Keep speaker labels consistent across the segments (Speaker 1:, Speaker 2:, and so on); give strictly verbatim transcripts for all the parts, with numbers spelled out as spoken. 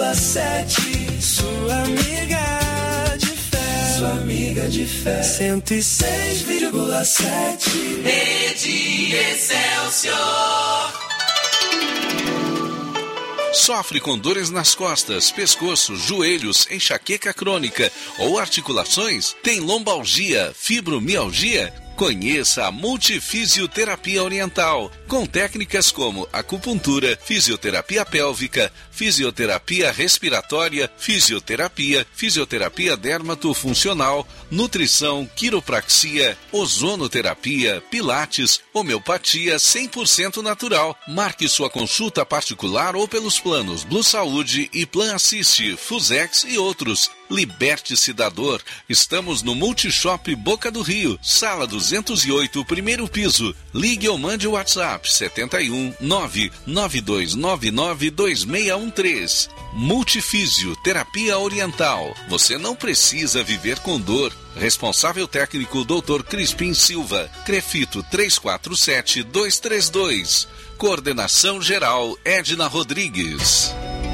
Speaker 1: vírgula sete, sua amiga de fé, sua amiga de fé, cento e seis vírgula sete, Rede Excelsior.
Speaker 2: Sofre com dores nas costas, pescoço, joelhos, enxaqueca crônica ou articulações? Tem lombalgia, fibromialgia? Conheça a Multifisioterapia Oriental, com técnicas como acupuntura, fisioterapia pélvica, fisioterapia respiratória, fisioterapia, fisioterapia dermatofuncional, nutrição, quiropraxia, ozonoterapia, pilates, homeopatia cem por cento natural. Marque sua consulta particular ou pelos planos Blue Saúde e Plan Assist, Fusex e outros. Liberte-se da dor. Estamos no Multishop Boca do Rio, sala duzentos e oito, primeiro piso. Ligue ou mande o WhatsApp setenta e um, nove nove dois nove nove dois seis um três. Multifísio Terapia Oriental. Você não precisa viver com dor. Responsável técnico doutor Crispim Silva. Crefito três quatro sete dois três dois. Coordenação geral Edna Rodrigues.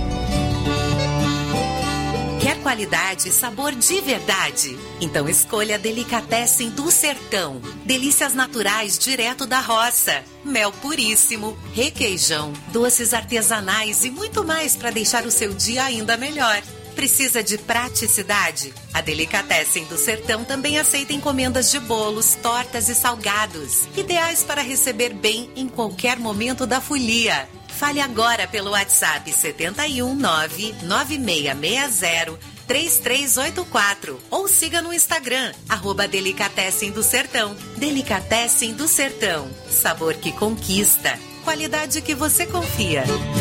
Speaker 3: Quer qualidade e sabor de verdade? Então escolha a Delicatessen do Sertão. Delícias naturais direto da roça. Mel puríssimo, requeijão, doces artesanais e muito mais para deixar o seu dia ainda melhor. Precisa de praticidade? A Delicatessen do Sertão também aceita encomendas de bolos, tortas e salgados, ideais para receber bem em qualquer momento da folia. Fale agora pelo WhatsApp setenta e um, nove nove seis seis zero três três oito quatro ou siga no Instagram, arroba Delicatessen do Sertão. Delicatessen do Sertão, sabor que conquista, qualidade que você confia.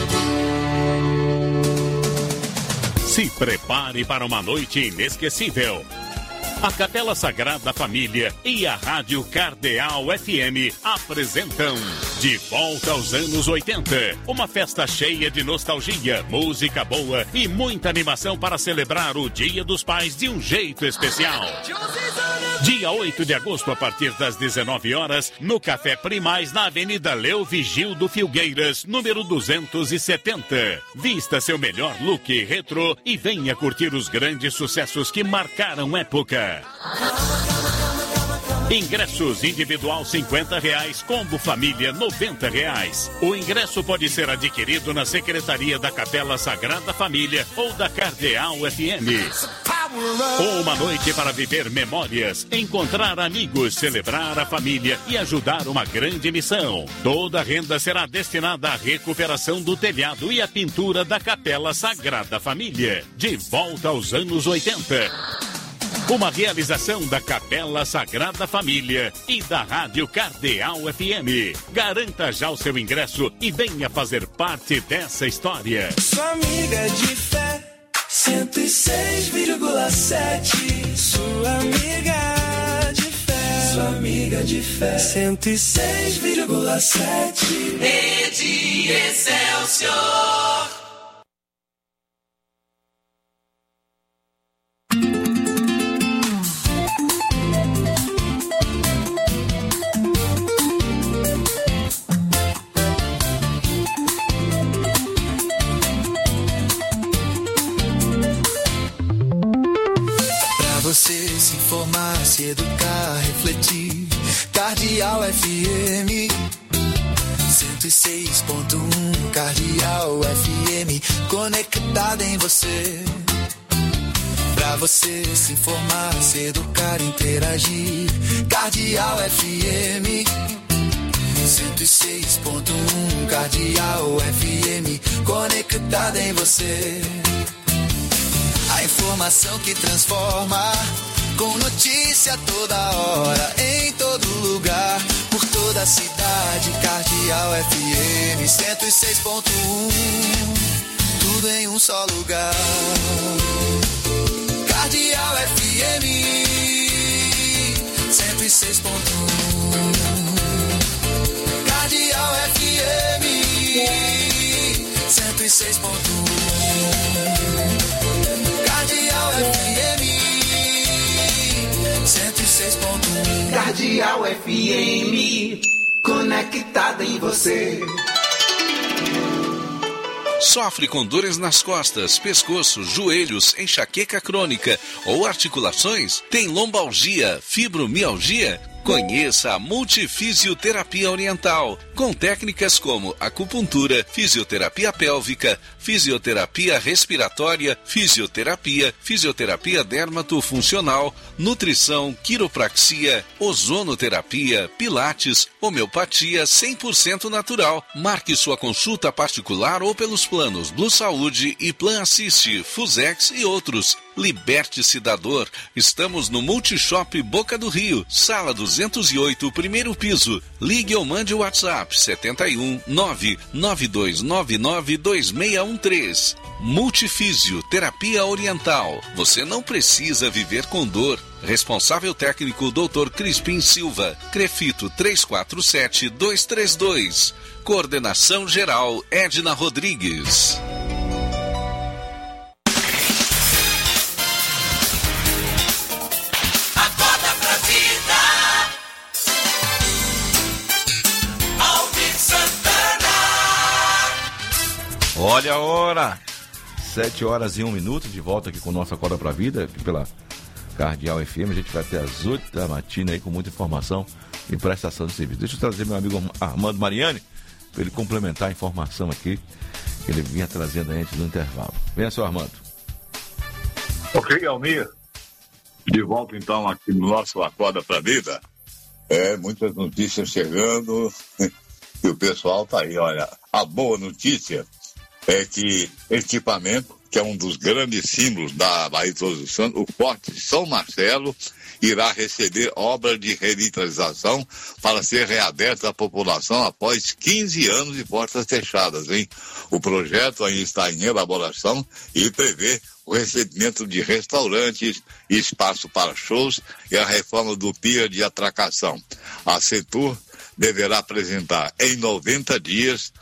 Speaker 4: Se prepare para uma noite inesquecível. A Capela Sagrada Família e a Rádio Cardeal F M apresentam De Volta aos Anos oitenta. Uma festa cheia de nostalgia, música boa e muita animação para celebrar o Dia dos Pais de um jeito especial. Dia oito de agosto, a partir das dezenove horas, no Café Primaz, na Avenida Leo Vigildo Filgueiras, número duzentos e setenta. Vista seu melhor look retrô e venha curtir os grandes sucessos que marcaram época. Ingressos individual cinquenta reais, combo família noventa reais. O ingresso pode ser adquirido na Secretaria da Capela Sagrada Família ou da Cardeal F M. Uma noite para viver memórias, encontrar amigos, celebrar a família e ajudar uma grande missão. Toda a renda será destinada à recuperação do telhado e à pintura da Capela Sagrada Família. De volta aos anos oitenta. Uma realização da Capela Sagrada Família e da Rádio Cardeal F M. Garanta já o seu ingresso e venha fazer parte dessa história.
Speaker 1: Sua amiga de fé, cento e seis vírgula sete. Sua amiga de fé, sua amiga de fé, cento e seis vírgula sete. Rede Excelsior.
Speaker 5: Você se informar, se educar, refletir. Cardeal F M cento e seis ponto um. Cardeal F M conectada em você. Pra você se informar, se educar, interagir. Cardeal F M cento e seis ponto um. Cardeal F M conectada em você. A informação que transforma, com notícia toda hora, em todo lugar, por toda a cidade. Cardeal F M cento e seis ponto um, tudo em um só lugar. Cardeal F M cento e seis ponto um. Cardeal F M cento e seis ponto um. Cardeal F M cento e seis ponto um.
Speaker 1: Cardeal F M conectada em você.
Speaker 2: Sofre com dores nas costas, pescoço, joelhos, enxaqueca crônica ou articulações? Tem lombalgia, fibromialgia? Conheça a Multifisioterapia Oriental, com técnicas como acupuntura, fisioterapia pélvica, fisioterapia respiratória, fisioterapia, fisioterapia dermatofuncional, nutrição, quiropraxia, ozonoterapia, pilates, homeopatia cem por cento natural. Marque sua consulta particular ou pelos planos Blue Saúde e Plan Assist, Fusex e outros. Liberte-se da dor. Estamos no Multishop Boca do Rio, sala duzentos e oito, primeiro piso. Ligue ou mande o WhatsApp sete um nove nove dois nove nove dois seis um três. Multifísio Terapia Oriental. Você não precisa viver com dor. Responsável técnico doutor Crispim Silva. Crefito três quatro sete dois três dois. Coordenação geral Edna Rodrigues.
Speaker 6: Olha a hora, sete horas e um minuto, de volta aqui com nossa Acorda pra Vida, aqui pela Cardeal F M. A gente vai até às oito da matina aí com muita informação e prestação de serviço. Deixa eu trazer meu amigo Armando Mariani, para ele complementar a informação aqui que ele vinha trazendo antes do intervalo. Venha, seu Armando.
Speaker 7: Ok, Almir. De volta então aqui no nosso Acorda pra Vida. É, muitas notícias chegando e o pessoal tá aí, olha. A boa notícia é que equipamento, que é um dos grandes símbolos da Baía do Santos, o Forte São Marcelo, irá receber obra de revitalização para ser reaberto à população após quinze anos de portas fechadas, hein? O projeto ainda está em elaboração e prevê o recebimento de restaurantes, espaço para shows e a reforma do pier de atracação. A Setur deverá apresentar em noventa dias,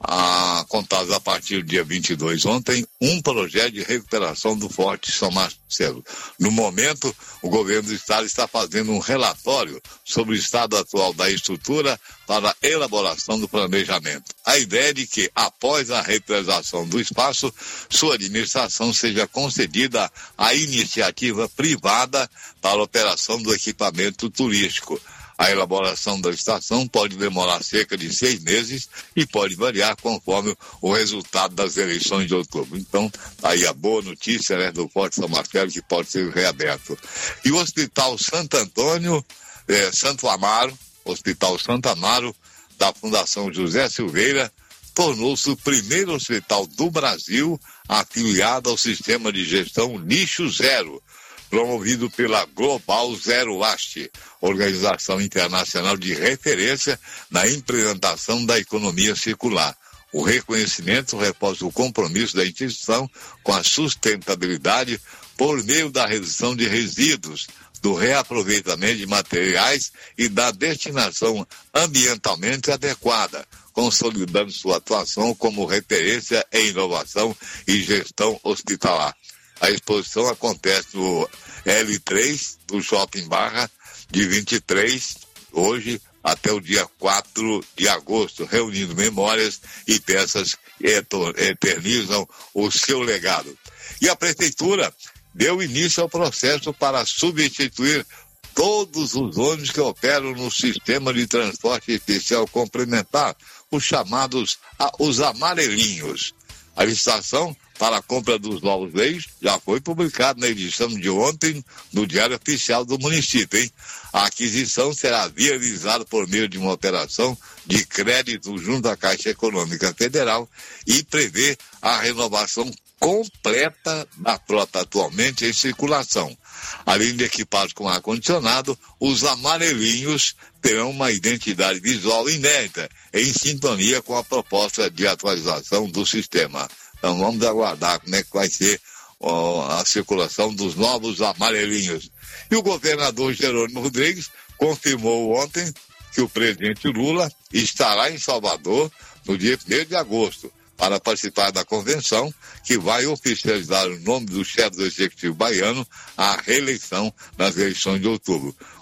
Speaker 7: a, contados a partir do dia vinte e dois ontem, um projeto de recuperação do Forte São Marcelo. No momento, o governo do estado está fazendo um relatório sobre o estado atual da estrutura para a elaboração do planejamento. A ideia é de que, após a represização do espaço, sua administração seja concedida à iniciativa privada para a operação do equipamento turístico. A elaboração da estação pode demorar cerca de seis meses e pode variar conforme o resultado das eleições de outubro. Então, aí a boa notícia, né, do Forte São Marcelo, que pode ser reaberto. E o Hospital Santo Antônio, eh, Santo Amaro, Hospital Santo Amaro, da Fundação José Silveira, tornou-se o primeiro hospital do Brasil afiliado ao sistema de gestão Lixo Zero, promovido pela Global Zero Waste, organização internacional de referência na implementação da economia circular. O reconhecimento reforça o compromisso da instituição com a sustentabilidade por meio da redução de resíduos, do reaproveitamento de materiais e da destinação ambientalmente adequada, consolidando sua atuação como referência em inovação e gestão hospitalar. A exposição acontece no L três do Shopping Barra, de vinte e três, hoje, até o dia quatro de agosto, reunindo memórias e peças que eternizam o seu legado. E a Prefeitura deu início ao processo para substituir todos os ônibus que operam no sistema de transporte especial complementar, os chamados os amarelinhos. A licitação para a compra dos novos veículos já foi publicada na edição de ontem no Diário Oficial do município, hein? A aquisição será viabilizada por meio de uma operação de crédito junto à Caixa Econômica Federal e prevê a renovação completa da frota atualmente em circulação. Além de equipados com ar-condicionado, os amarelinhos terão uma identidade visual inédita, em sintonia com a proposta de atualização do sistema. Então vamos aguardar como é que vai ser ó, a circulação dos novos amarelinhos. E o governador Jerônimo Rodrigues confirmou ontem que o presidente Lula estará em Salvador no dia primeiro de agosto para participar da convenção que vai oficializar o nome do chefe do Executivo baiano à reeleição nas eleições de outubro.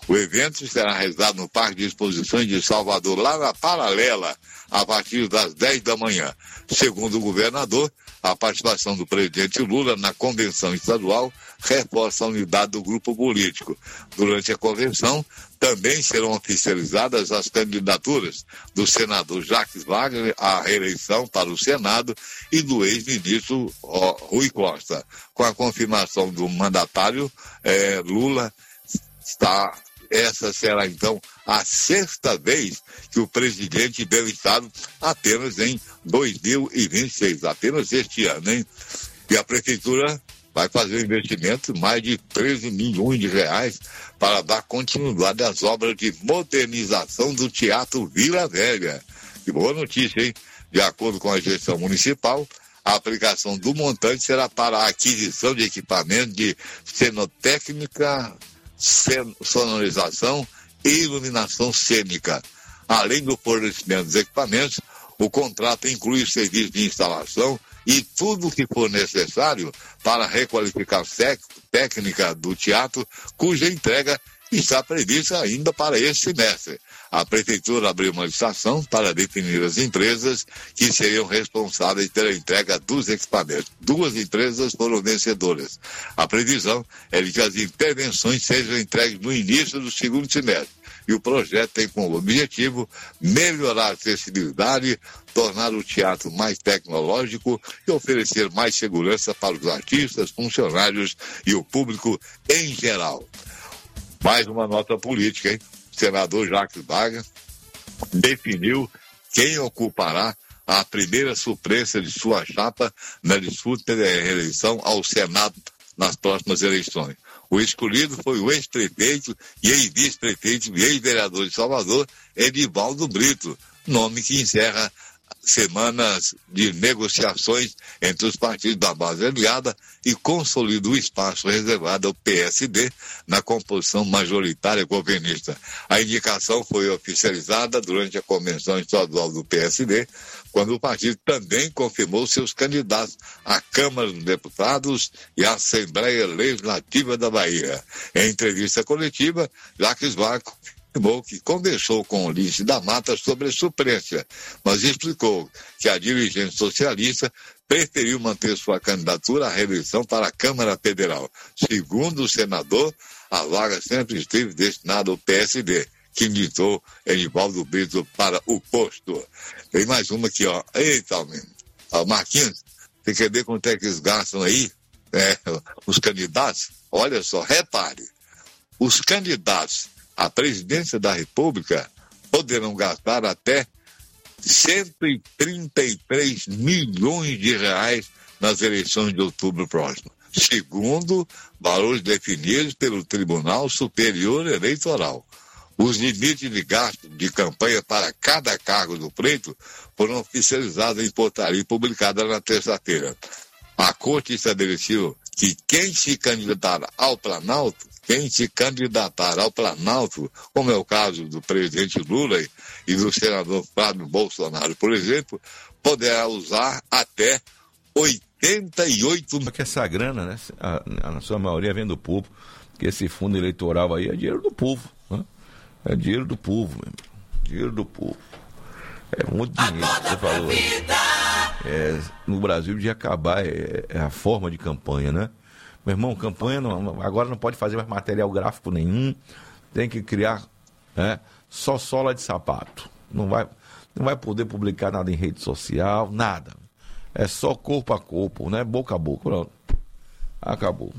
Speaker 7: O evento será realizado no Parque de Exposições de Salvador, lá na Paralela, a partir das dez da manhã. Segundo o governador, a participação do presidente Lula na convenção estadual reforça a unidade do grupo político. Durante a convenção, também serão oficializadas as candidaturas do senador Jacques Wagner à reeleição para o Senado e do ex-ministro Rui Costa. Com a confirmação do mandatário, eh, Lula está... Essa será, então, a sexta vez que o presidente vê o Estado apenas em dois mil e vinte e seis, apenas este ano, hein? E a Prefeitura vai fazer um investimento de mais de treze milhões de reais para dar continuidade às obras de modernização do Teatro Vila Velha. Que boa notícia, hein? De acordo com a gestão municipal, a aplicação do montante será para a aquisição de equipamentos de cenotécnica, sonorização e iluminação cênica. Além do fornecimento dos equipamentos, o contrato inclui o serviço de instalação e tudo o que for necessário para a requalificação técnica do teatro, cuja entrega está prevista ainda para este semestre. A Prefeitura abriu uma licitação para definir as empresas que seriam responsáveis pela entrega dos equipamentos. Duas empresas foram vencedoras. A previsão é de que as intervenções sejam entregues no início do segundo semestre. E o projeto tem como objetivo melhorar a acessibilidade, tornar o teatro mais tecnológico e oferecer mais segurança para os artistas, funcionários e o público em geral. Mais uma nota política, hein? O senador Jacques Wagner definiu quem ocupará a primeira suplência de sua chapa na disputa da reeleição ao Senado nas próximas eleições. O escolhido foi o ex-prefeito e ex-vice-prefeito e ex-vereador de Salvador, Edivaldo Brito, nome que encerra semanas de negociações entre os partidos da base aliada e consolida o espaço reservado ao P S D na composição majoritária governista. A indicação foi oficializada durante a convenção estadual do P S D, quando o partido também confirmou seus candidatos à Câmara dos Deputados e à Assembleia Legislativa da Bahia. Em entrevista coletiva, Jacques Wagner afirmou que conversou com o Ulisses da Mata sobre a suplência, mas explicou que a dirigente socialista preferiu manter sua candidatura à reeleição para a Câmara Federal. Segundo o senador, a vaga sempre esteve destinada ao P S D, que indicou Edivaldo Brito para o posto. Tem mais uma aqui, ó. Eita, ó, Marquinhos, você quer ver quanto é que eles gastam aí? É, os candidatos? Olha só, repare, os candidatos à presidência da República poderão gastar até cento e trinta e três milhões de reais nas eleições de outubro próximo, segundo valores definidos pelo Tribunal Superior Eleitoral. Os limites de gasto de campanha para cada cargo do pleito foram oficializados em portaria publicada na terça-feira. A Corte estabeleceu que quem se candidatar ao Planalto, quem se candidatar ao Planalto, como é o caso do presidente Lula e do senador Flávio Bolsonaro, por exemplo, poderá usar até oitenta e oito...
Speaker 6: Só que essa grana, né, a, a sua maioria vem do povo, porque esse fundo eleitoral aí é dinheiro do povo, né? É dinheiro do povo, meu amigo. Dinheiro do povo. É muito dinheiro, você falou aí. É, no Brasil devia acabar é, é a forma de campanha, né? Meu irmão, campanha não, agora não pode fazer mais material gráfico nenhum, tem que criar, né, só sola de sapato. Não vai, não vai poder publicar nada em rede social, nada. É só corpo a corpo, né? Boca a boca. Pronto. Acabou.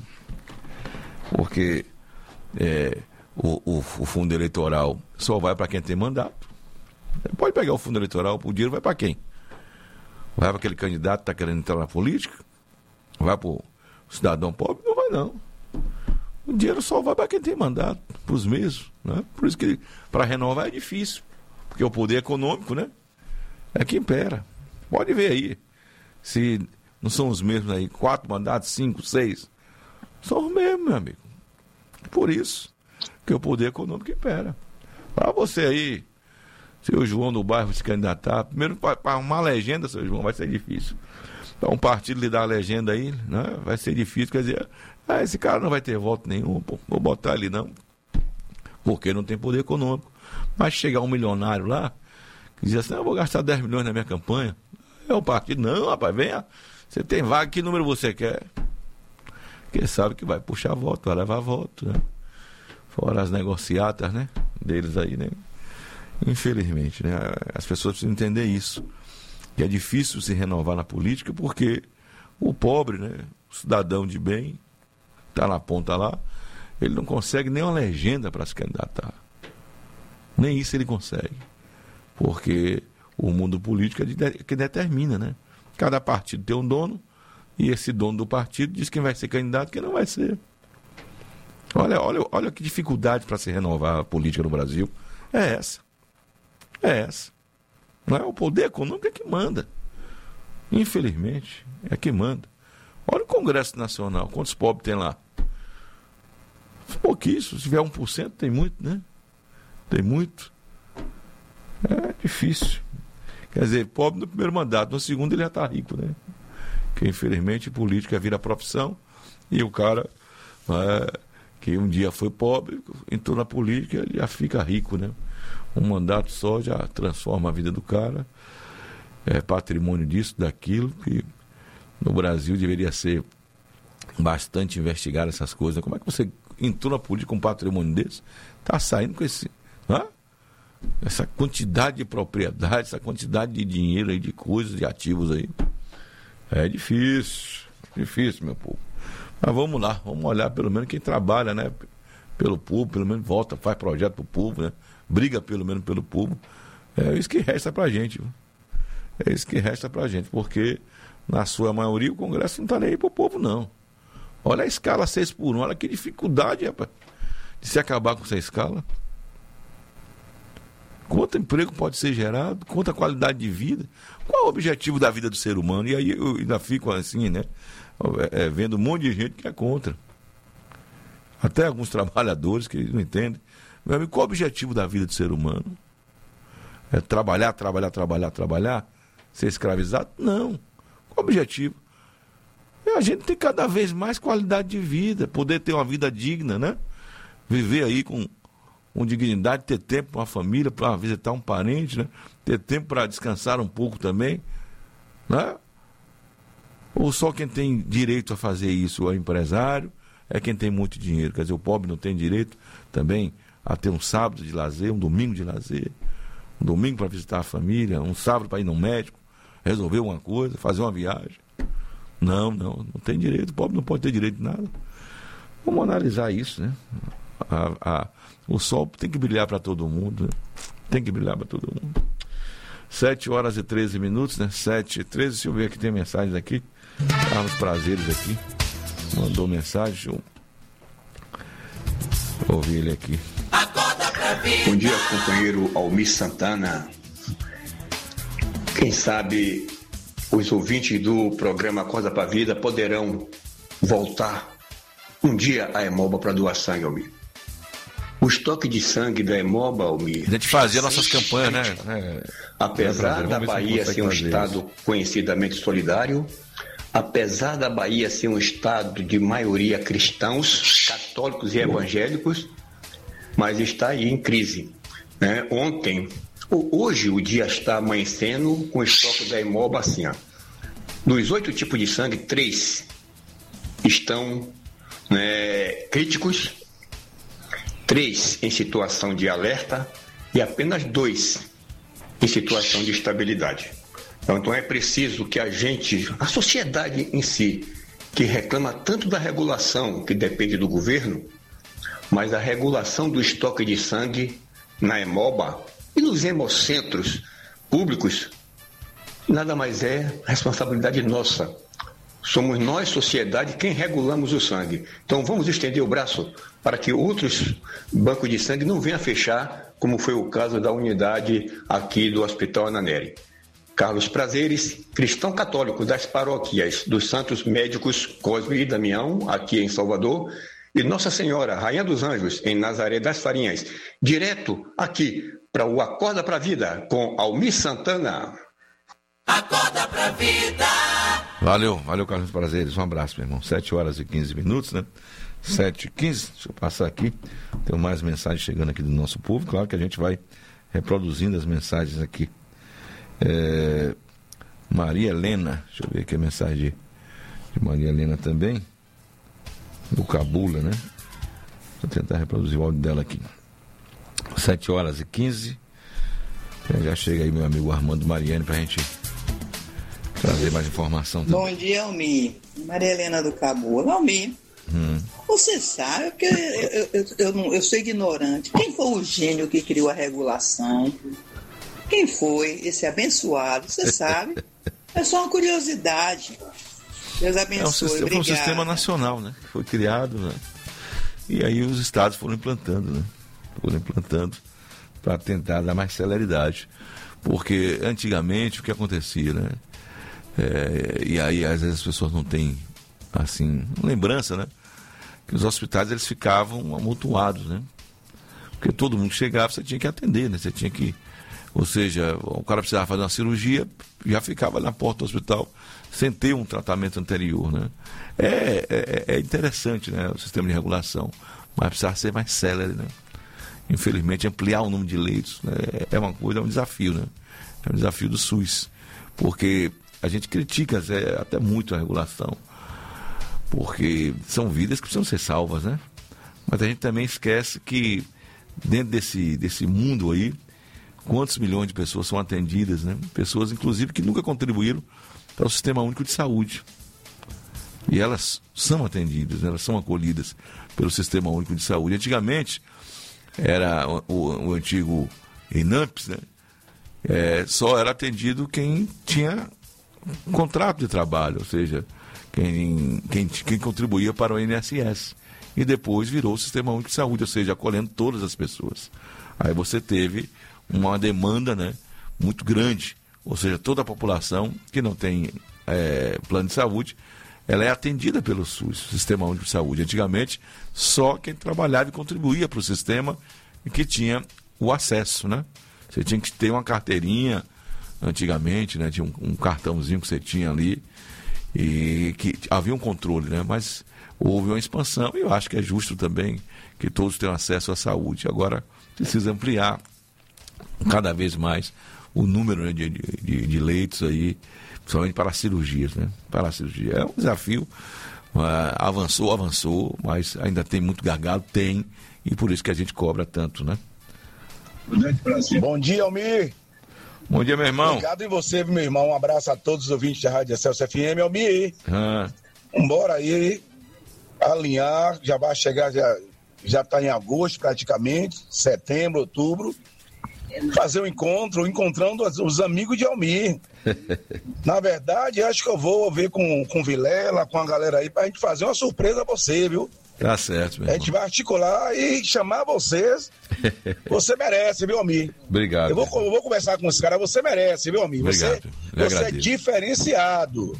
Speaker 6: Porque é, o, o, o fundo eleitoral só vai para quem tem mandato. Pode pegar o fundo eleitoral, o dinheiro vai para quem? Vai para aquele candidato que está querendo entrar na política? Vai para o cidadão pobre? Não vai, não. O dinheiro só vai para quem tem mandato, para os mesmos, né? Por isso que para renovar é difícil, porque o poder econômico, né, é que impera. Pode ver aí, se não são os mesmos aí, quatro mandatos, cinco, seis, são os mesmos, meu amigo. Por isso que o poder econômico impera. Para você aí, seu João do bairro se candidatar, primeiro para arrumar a legenda, seu João, vai ser difícil. Para um partido lhe dar a legenda aí, né, vai ser difícil, quer dizer, ah, esse cara não vai ter voto nenhum, pô, vou botar ele não. porque não tem poder econômico. Mas chegar um milionário lá, que diz assim, eu vou gastar dez milhões na minha campanha, é o partido, não, rapaz, venha, você tem vaga, que número você quer? Porque sabe que vai puxar voto, vai levar voto, né? Fora as negociatas, né, deles aí, né? Infelizmente, né? As pessoas precisam entender isso, que é difícil se renovar na política, porque o pobre, né, o cidadão de bem, está na ponta lá, ele não consegue nem uma legenda para se candidatar. Nem isso ele consegue. Porque o mundo político é de, que determina, né? Cada partido tem um dono, e esse dono do partido diz quem vai ser candidato e quem não vai ser. Olha, olha, olha que dificuldade para se renovar a política no Brasil. É essa. É essa. Não é o poder econômico é que manda. Infelizmente, é que manda. Olha o Congresso Nacional, quantos pobres tem lá? Pouquíssimo, se tiver um por cento tem muito, né? Tem muito. É difícil. Quer dizer, pobre no primeiro mandato, no segundo ele já está rico, né? Que infelizmente política vira profissão e o cara é, que um dia foi pobre, entrou na política, ele já fica rico, né? Um mandato só já transforma a vida do cara. É patrimônio disso, daquilo, que no Brasil deveria ser bastante investigado essas coisas. Como é que você entrou na política com um patrimônio desse? Está saindo com esse, né? Essa quantidade de propriedade, essa quantidade de dinheiro aí, de coisas, de ativos aí. É difícil, difícil, meu povo. Mas vamos lá, vamos olhar pelo menos quem trabalha, né? Pelo povo, pelo menos volta, faz projeto pro povo, né? Briga pelo menos pelo povo. É isso que resta pra gente, viu? É isso que resta pra gente, porque na sua maioria o Congresso não está nem aí pro povo, não. Olha a escala seis por um, olha que dificuldade, rapaz, de se acabar com essa escala. Quanto emprego pode ser gerado, quanta qualidade de vida, qual é o objetivo da vida do ser humano? E aí eu ainda fico assim, né, é, é, vendo um monte de gente que é contra. Até alguns trabalhadores que não entendem. Meu amigo, qual é o objetivo da vida do ser humano? É trabalhar, trabalhar, trabalhar, trabalhar? Ser escravizado? Não. Qual o objetivo? É a gente ter cada vez mais qualidade de vida, poder ter uma vida digna, né? Viver aí com, com dignidade, ter tempo para uma família, para visitar um parente, né? Ter tempo para descansar um pouco também, né? Ou só quem tem direito a fazer isso é o empresário, é quem tem muito dinheiro. Quer dizer, o pobre não tem direito também a ter um sábado de lazer, um domingo de lazer, um domingo para visitar a família, um sábado para ir no médico, resolver uma coisa, fazer uma viagem. Não, não, não tem direito, o pobre não pode ter direito de nada. Vamos analisar isso, né? A, a, o sol tem que brilhar para todo mundo, né? Tem que brilhar para todo mundo. sete horas e treze minutos, né? sete e treze, deixa eu ver aqui, tem mensagens aqui. Carlos Prazeres aqui mandou mensagem, deixa eu ouvir ele aqui.
Speaker 8: Bom dia, companheiro Almir Santana. Quem sabe os ouvintes do programa Acorda pra Vida poderão voltar um dia a Hemoba para doar sangue, Almir. O estoque de sangue da Hemoba, Almir...
Speaker 6: A gente fazia nossas campanhas, né? É,
Speaker 8: apesar da Bahia ser um estado isso. conhecidamente solidário, apesar da Bahia ser um estado de maioria cristãos, católicos e evangélicos, mas está aí em crise, né? Ontem, hoje o dia está amanhecendo com o estoque da Hemoba assim, ó. Dos oito tipos de sangue, três estão, né, críticos, três em situação de alerta e apenas dois em situação de estabilidade. Então é preciso que a gente, a sociedade em si, que reclama tanto da regulação que depende do governo, mas a regulação do estoque de sangue na Hemoba e nos hemocentros públicos nada mais é responsabilidade nossa. Somos nós, sociedade, quem regulamos o sangue. Então vamos estender o braço para que outros bancos de sangue não venham a fechar, como foi o caso da unidade aqui do Hospital Ananeri. Carlos Prazeres, cristão católico das paróquias dos Santos Médicos Cosme e Damião, aqui em Salvador, e Nossa Senhora, Rainha dos Anjos, em Nazaré das Farinhas, direto aqui para o Acorda pra Vida, com Almir Santana.
Speaker 1: Acorda pra Vida!
Speaker 6: Valeu, valeu, Carlos Prazeres, um abraço, meu irmão. sete horas e quinze minutos, né? sete e quinze, deixa eu passar aqui. Tem mais mensagens chegando aqui do nosso povo. Claro que a gente vai reproduzindo as mensagens aqui. É... Maria Helena, deixa eu ver aqui a mensagem de, de Maria Helena também. Do Cabula, né? Vou tentar reproduzir o áudio dela aqui. sete horas e quinze. Já chega aí meu amigo Armando Mariani pra gente trazer mais informação também.
Speaker 9: Bom dia, Almir. Maria Helena do Cabula. Almir, hum. você sabe que eu, eu, eu, eu, não, eu sou ignorante. Quem foi o gênio que criou a regulação? Quem foi esse abençoado? Você sabe? É só uma curiosidade. Deus abençoe. É um sistema,
Speaker 6: foi um sistema nacional, né? Que foi criado, né? E aí os estados foram implantando, né? Foram implantando para tentar dar mais celeridade. Porque antigamente o que acontecia, né? É, e aí às vezes as pessoas não têm, assim, lembrança, né? Que os hospitais eles ficavam amontoados, né? Porque todo mundo chegava, você tinha que atender, né? Você tinha que... Ou seja, o cara precisava fazer uma cirurgia, já ficava na porta do hospital sem ter um tratamento anterior, né? É, é, é interessante, né, o sistema de regulação, mas precisa ser mais célere, né? Infelizmente, ampliar o número de leitos, né, é uma coisa, é um desafio, né? É um desafio do SUS, porque a gente critica é, até muito a regulação, porque são vidas que precisam ser salvas, né? Mas a gente também esquece que dentro desse, desse mundo aí, quantos milhões de pessoas são atendidas, né? Pessoas, inclusive, que nunca contribuíram para o Sistema Único de Saúde. E elas são atendidas, né? Elas são acolhidas pelo Sistema Único de Saúde. Antigamente, era o, o, o antigo INAMPS, né? É, só era atendido quem tinha um contrato de trabalho, ou seja, quem, quem, quem contribuía para o I N S S. E depois virou o Sistema Único de Saúde, ou seja, acolhendo todas as pessoas. Aí você teve uma demanda, né, muito grande, ou seja, toda a população que não tem é, plano de saúde, ela é atendida pelo SUS, Sistema Único de Saúde. Antigamente, só quem trabalhava e contribuía para o sistema e que tinha o acesso, né? Você tinha que ter uma carteirinha, antigamente, né, tinha um, um cartãozinho que você tinha ali e que havia um controle, né? Mas houve uma expansão e eu acho que é justo também que todos tenham acesso à saúde. Agora, precisa ampliar cada vez mais o número, né, de, de, de leitos aí, principalmente para as cirurgias, né? Para a cirurgia. É um desafio, uh, avançou, avançou, mas ainda tem muito gargalo, tem, e por isso que a gente cobra tanto, né?
Speaker 10: Bom dia, Almir.
Speaker 6: Bom dia, meu irmão.
Speaker 10: Obrigado em você, meu irmão. Um abraço a todos os ouvintes da Rádio Excelsior F M, Almir.
Speaker 6: Ah.
Speaker 10: Vambora aí, alinhar, já vai chegar, já já está em agosto praticamente, setembro, outubro. Fazer um encontro, encontrando os, os amigos de Almir. Na verdade, acho que eu vou ver com, com o Vilela, com a galera aí, pra gente fazer uma surpresa a você, viu?
Speaker 6: Tá certo, meu
Speaker 10: A gente
Speaker 6: irmão.
Speaker 10: vai articular e chamar vocês. Você merece, viu, Almir?
Speaker 6: Obrigado.
Speaker 10: Eu vou, eu vou conversar com esse cara, você merece, viu, Almir?
Speaker 6: Obrigado.
Speaker 10: Você, você é diferenciado.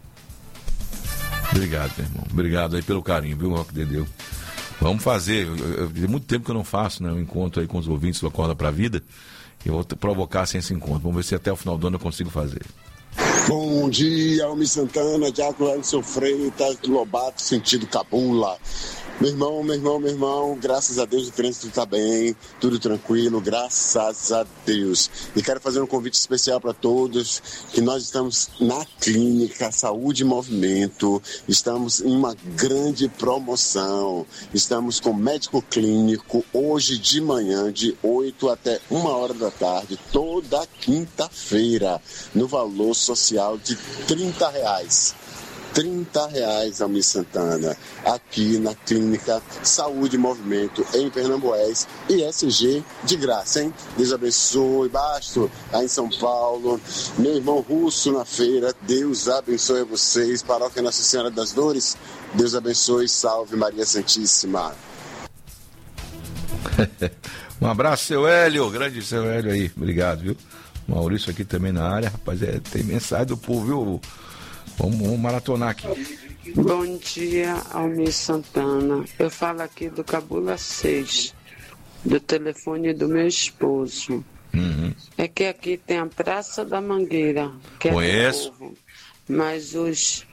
Speaker 6: Obrigado, meu irmão. Obrigado aí pelo carinho, viu, Roque Dedeu? Vamos fazer, tem muito tempo que eu não faço, né, um encontro aí com os ouvintes do Acorda pra Vida. Eu vou provocar assim, esse encontro. Vamos ver se até o final do ano eu consigo fazer.
Speaker 11: Bom dia, Almir Santana, Diácono Anderson Freitas, Lobato, sentido Cabula. Meu irmão, meu irmão, meu irmão, graças a Deus o trânsito está bem, tudo tranquilo, graças a Deus. E quero fazer um convite especial para todos, que nós estamos na clínica Saúde e Movimento, estamos em uma grande promoção, estamos com médico clínico hoje de manhã, de oito até uma hora da tarde, toda quinta-feira, no valor social de trinta reais. trinta reais, Almir Santana, aqui na Clínica Saúde e Movimento, em Pernambués, e S G de graça, hein? Deus abençoe, Basto, aí em São Paulo, meu irmão Russo na feira, Deus abençoe vocês, Paróquia Nossa Senhora das Dores, Deus abençoe, salve Maria Santíssima.
Speaker 6: Um abraço, seu Hélio, grande seu Hélio aí, obrigado, viu? Maurício aqui também na área, rapaz, é, tem mensagem do povo, viu? Vamos, vamos maratonar aqui.
Speaker 12: Bom dia, Almir Santana. Eu falo aqui do Cabula seis, do telefone do meu esposo.
Speaker 6: Uhum.
Speaker 12: É que aqui tem a Praça da Mangueira, que
Speaker 6: Conheço.
Speaker 12: é do povo, mas os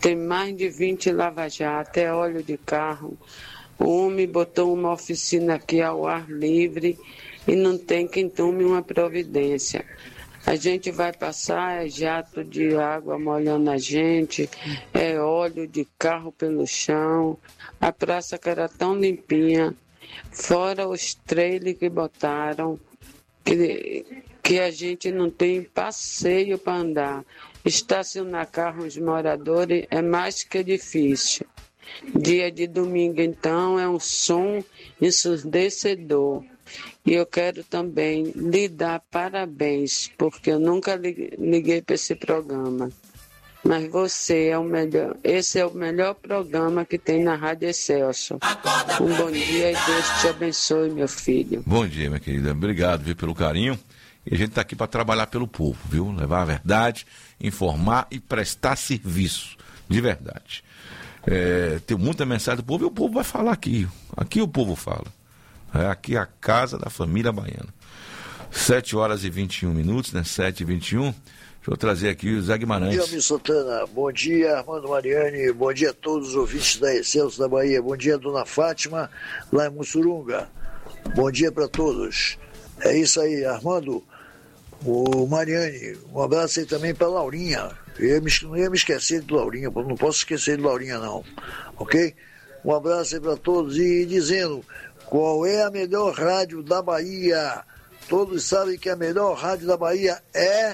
Speaker 12: Tem mais de vinte lava-jato, é óleo de carro. O homem botou uma oficina aqui ao ar livre e não tem quem tome uma providência. A gente vai passar, é jato de água molhando a gente, é óleo de carro pelo chão, a praça que era tão limpinha, fora os trailers que botaram, que, que a gente não tem passeio para andar. Estacionar carro os moradores é mais que difícil. Dia de domingo, então, é um som ensurdecedor. E eu quero também lhe dar parabéns, porque eu nunca liguei para esse programa. Mas você é o melhor, esse é o melhor programa que tem na Rádio Excelsior. Um bom dia e Deus te abençoe, meu filho.
Speaker 6: Bom dia, minha querida. Obrigado, viu, pelo carinho. E a gente está aqui para trabalhar pelo povo, viu? Levar a verdade, informar e prestar serviço, de verdade. É, tem muita mensagem do povo e o povo vai falar aqui. Aqui o povo fala. É aqui a casa da família baiana. sete horas e vinte e um minutos, né? sete e vinte e um. Deixa eu trazer aqui o Zé Guimarães.
Speaker 13: Bom dia, Almir Santana. Bom dia, Armando Mariani. Bom dia a todos os ouvintes da Excelsior da Bahia. Bom dia, Dona Fátima, lá em Mussurunga. Bom dia para todos. É isso aí, Armando. O Mariani, um abraço aí também para Laurinha. Eu ia me, não ia me esquecer de Laurinha, não posso esquecer de Laurinha não, ok? Um abraço aí para todos e dizendo qual é a melhor rádio da Bahia. Todos sabem que a melhor rádio da Bahia é...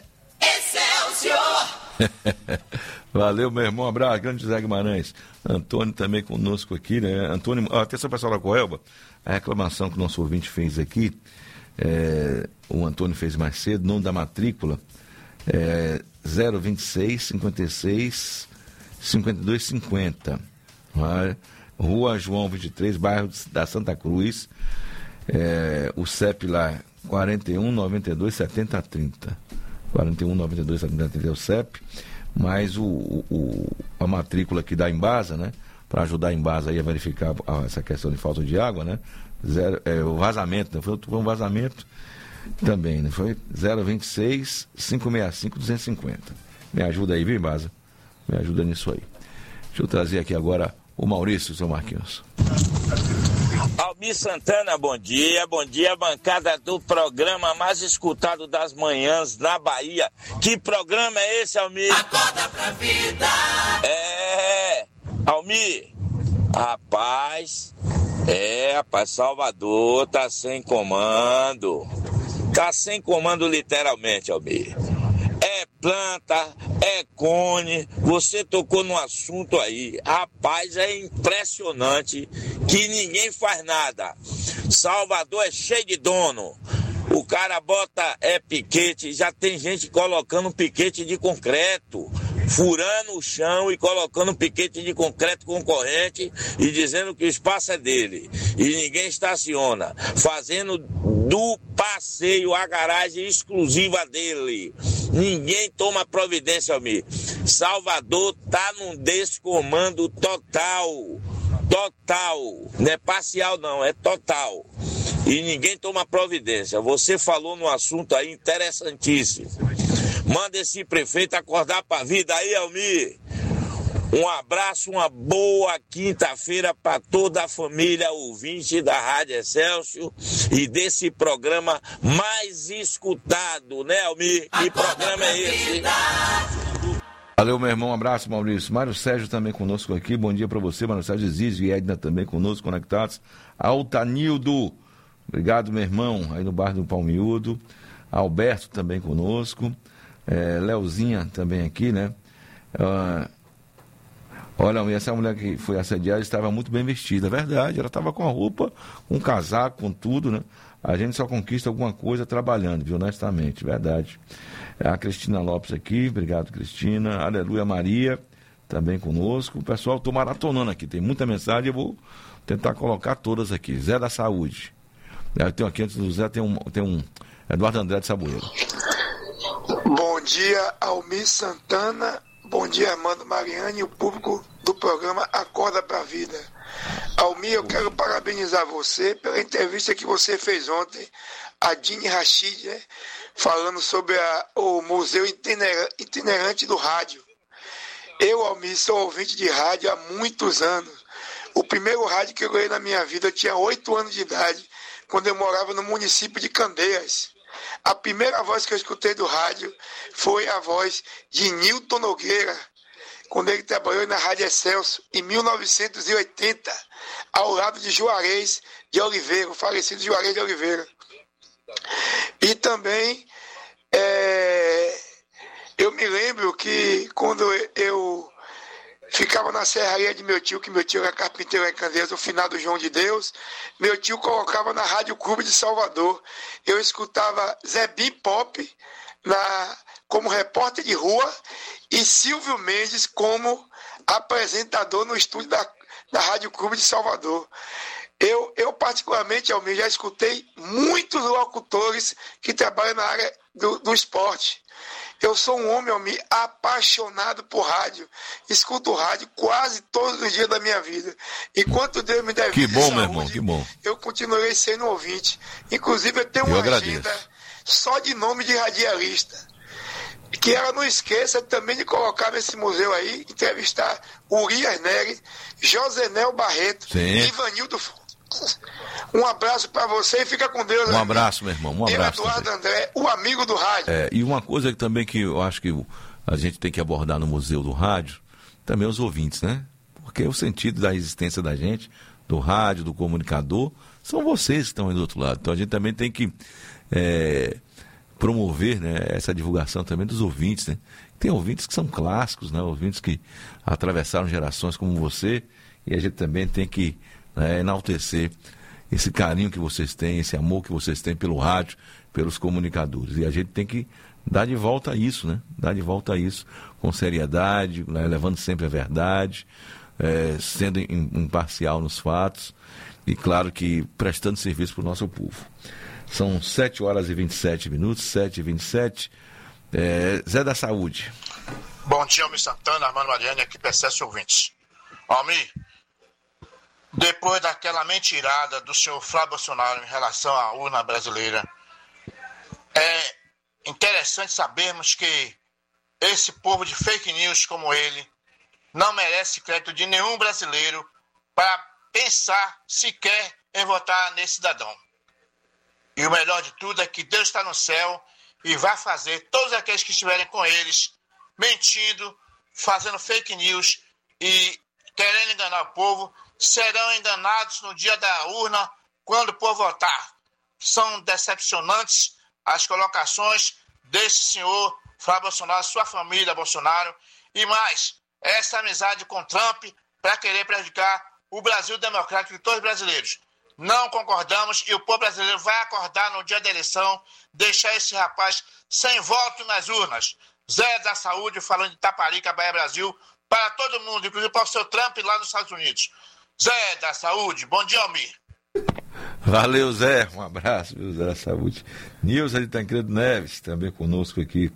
Speaker 13: Excelsior!
Speaker 6: Valeu, meu irmão, um abraço, grande José Guimarães. Antônio também conosco aqui, né? Antônio, ó, atenção pessoal da Coelba, a reclamação que o nosso ouvinte fez aqui, é, o Antônio fez mais cedo, nome da matrícula, é zero vinte e seis, cinquenta e seis, cinquenta e dois cinquenta, Rua João vinte e três, bairro da Santa Cruz, é, o C E P lá, quarenta e um, noventa e dois, setenta, trinta. quarenta e um, noventa e dois, setenta, trinta é o C E P, mais o, o, a matrícula aqui da Embasa, né? Para ajudar a Embasa aí a verificar a, essa questão de falta de água, né? Zero, é, o vazamento, né? Foi, foi um vazamento também, né? Foi zero vinte e seis, cinquenta e cinco, duzentos e cinquenta. Me ajuda aí, viu, Embasa? Me ajuda nisso aí. Deixa eu trazer aqui agora o Maurício, seu Marquinhos.
Speaker 14: Almir Santana, bom dia, bom dia, bancada do programa mais escutado das manhãs na Bahia. Que programa é esse, Almir? Acorda pra vida! É, Almir, rapaz, é, rapaz, Salvador tá sem comando, tá sem comando literalmente, Almir. É planta, é cone, você tocou num assunto aí, rapaz, é impressionante que ninguém faz nada. Salvador é cheio de dono, o cara bota é piquete, já tem gente colocando piquete de concreto, furando o chão e colocando piquete de concreto com corrente e dizendo que o espaço é dele e ninguém estaciona, fazendo do passeio a garagem exclusiva dele. Ninguém toma providência, Almir. Salvador tá num descomando total, total, não é parcial não, é total. E ninguém toma providência. Você falou num assunto aí interessantíssimo. Manda esse prefeito acordar pra vida aí, Almir. Um abraço, uma boa quinta-feira para toda a família ouvinte da Rádio Excelsior e desse programa mais escutado, né, Almir? Que programa é esse?
Speaker 6: Valeu, meu irmão, um abraço, Maurício. Mário Sérgio também conosco aqui, bom dia para você, Mário Sérgio, Zizio e Edna também conosco, conectados. Altanildo, obrigado, meu irmão, aí no bar do Palmiúdo. Alberto também conosco. É, Leozinha também aqui, né? Uh, olha, essa mulher que foi assediada estava muito bem vestida, é verdade, ela estava com a roupa, com um casaco, com tudo, né? A gente só conquista alguma coisa trabalhando, viu, honestamente, verdade. A Cristina Lopes aqui, obrigado, Cristina. Aleluia Maria, também conosco. O pessoal, estou maratonando aqui, tem muita mensagem, eu vou tentar colocar todas aqui. Zé da Saúde. Eu tenho aqui, antes do Zé, tem um, tem um Eduardo André de Saboeiro.
Speaker 15: Bom dia, Almir Santana. Bom dia, Armando Mariani e o público do programa Acorda pra Vida. Almir, eu quero parabenizar você pela entrevista que você fez ontem, a Dini Rachid, né, falando sobre a, o Museu Itinerante do Rádio. Eu, Almir, sou ouvinte de rádio há muitos anos. O primeiro rádio que eu ganhei na minha vida, eu tinha oito anos de idade, quando eu morava no município de Candeias. A primeira voz que eu escutei do rádio foi a voz de Nilton Nogueira, quando ele trabalhou na Rádio Excelso, em mil novecentos e oitenta, ao lado de Juarez de Oliveira, o falecido Juarez de Oliveira. E também, é, eu me lembro que quando eu ficava na serraria de meu tio, que meu tio era carpinteiro em Candeias, o finado João de Deus, meu tio colocava na Rádio Clube de Salvador. Eu escutava Zé Bim Pop na, como repórter de rua e Silvio Mendes como apresentador no estúdio da, da Rádio Clube de Salvador. Eu, eu particularmente, Almir, já escutei muitos locutores que trabalham na área do, do esporte. Eu sou um homem, Almir, apaixonado por rádio. Escuto rádio quase todos os dias da minha vida. Enquanto Deus me der
Speaker 6: que
Speaker 15: vida
Speaker 6: bom,
Speaker 15: e saúde,
Speaker 6: meu irmão, que bom.
Speaker 15: Eu continuarei sendo ouvinte. Inclusive, eu tenho
Speaker 6: eu
Speaker 15: uma
Speaker 6: agradeço.
Speaker 15: agenda só de nome de radialista. Que ela não esqueça também de colocar nesse museu aí, entrevistar Urias Neri, Josenel Barreto,
Speaker 6: Sim.
Speaker 15: Ivanildo. Um abraço para você e fica com Deus.
Speaker 6: Um abraço, meu irmão, um abraço.
Speaker 15: Eduardo
Speaker 6: também.
Speaker 15: André, o amigo do rádio.
Speaker 6: É, e uma coisa que também que eu acho que a gente tem que abordar no Museu do Rádio, também os ouvintes, né? Porque o sentido da existência da gente, do rádio, do comunicador, são vocês que estão aí do outro lado. Então a gente também tem que é, promover, né, essa divulgação também dos ouvintes, né? Tem ouvintes que são clássicos, né? Ouvintes que atravessaram gerações como você, e a gente também tem que É, enaltecer esse carinho que vocês têm, esse amor que vocês têm pelo rádio, pelos comunicadores. E a gente tem que dar de volta a isso, né? Dar de volta a isso com seriedade, né? Levando sempre a verdade, é, sendo imparcial nos fatos e, claro, que prestando serviço para o nosso povo. São sete horas e vinte e sete minutos, sete e vinte e sete. É, Zé da Saúde.
Speaker 16: Bom dia, Almir Santana, Armando Mariani, aqui P S S ouvintes. Almir, depois daquela mentirada do senhor Flávio Bolsonaro em relação à urna brasileira, é interessante sabermos que esse povo de fake news como ele não merece crédito de nenhum brasileiro para pensar sequer em votar nesse cidadão. E o melhor de tudo é que Deus está no céu e vai fazer todos aqueles que estiverem com eles mentindo, fazendo fake news e querendo enganar o povo, serão enganados no dia da urna, quando o povo votar. São decepcionantes as colocações desse senhor Flávio Bolsonaro, sua família Bolsonaro, e mais, essa amizade com Trump para querer prejudicar o Brasil democrático de todos os brasileiros. Não concordamos e o povo brasileiro vai acordar no dia da eleição, deixar esse rapaz sem voto nas urnas. Zé da Saúde, falando de Itaparica, Bahia, Brasil, para todo mundo, inclusive para o seu Trump lá nos Estados Unidos. Zé da Saúde, bom dia, Almir.
Speaker 6: Valeu, Zé, um abraço, viu, Zé da Saúde. Nilson de Tancredo Neves, também conosco aqui.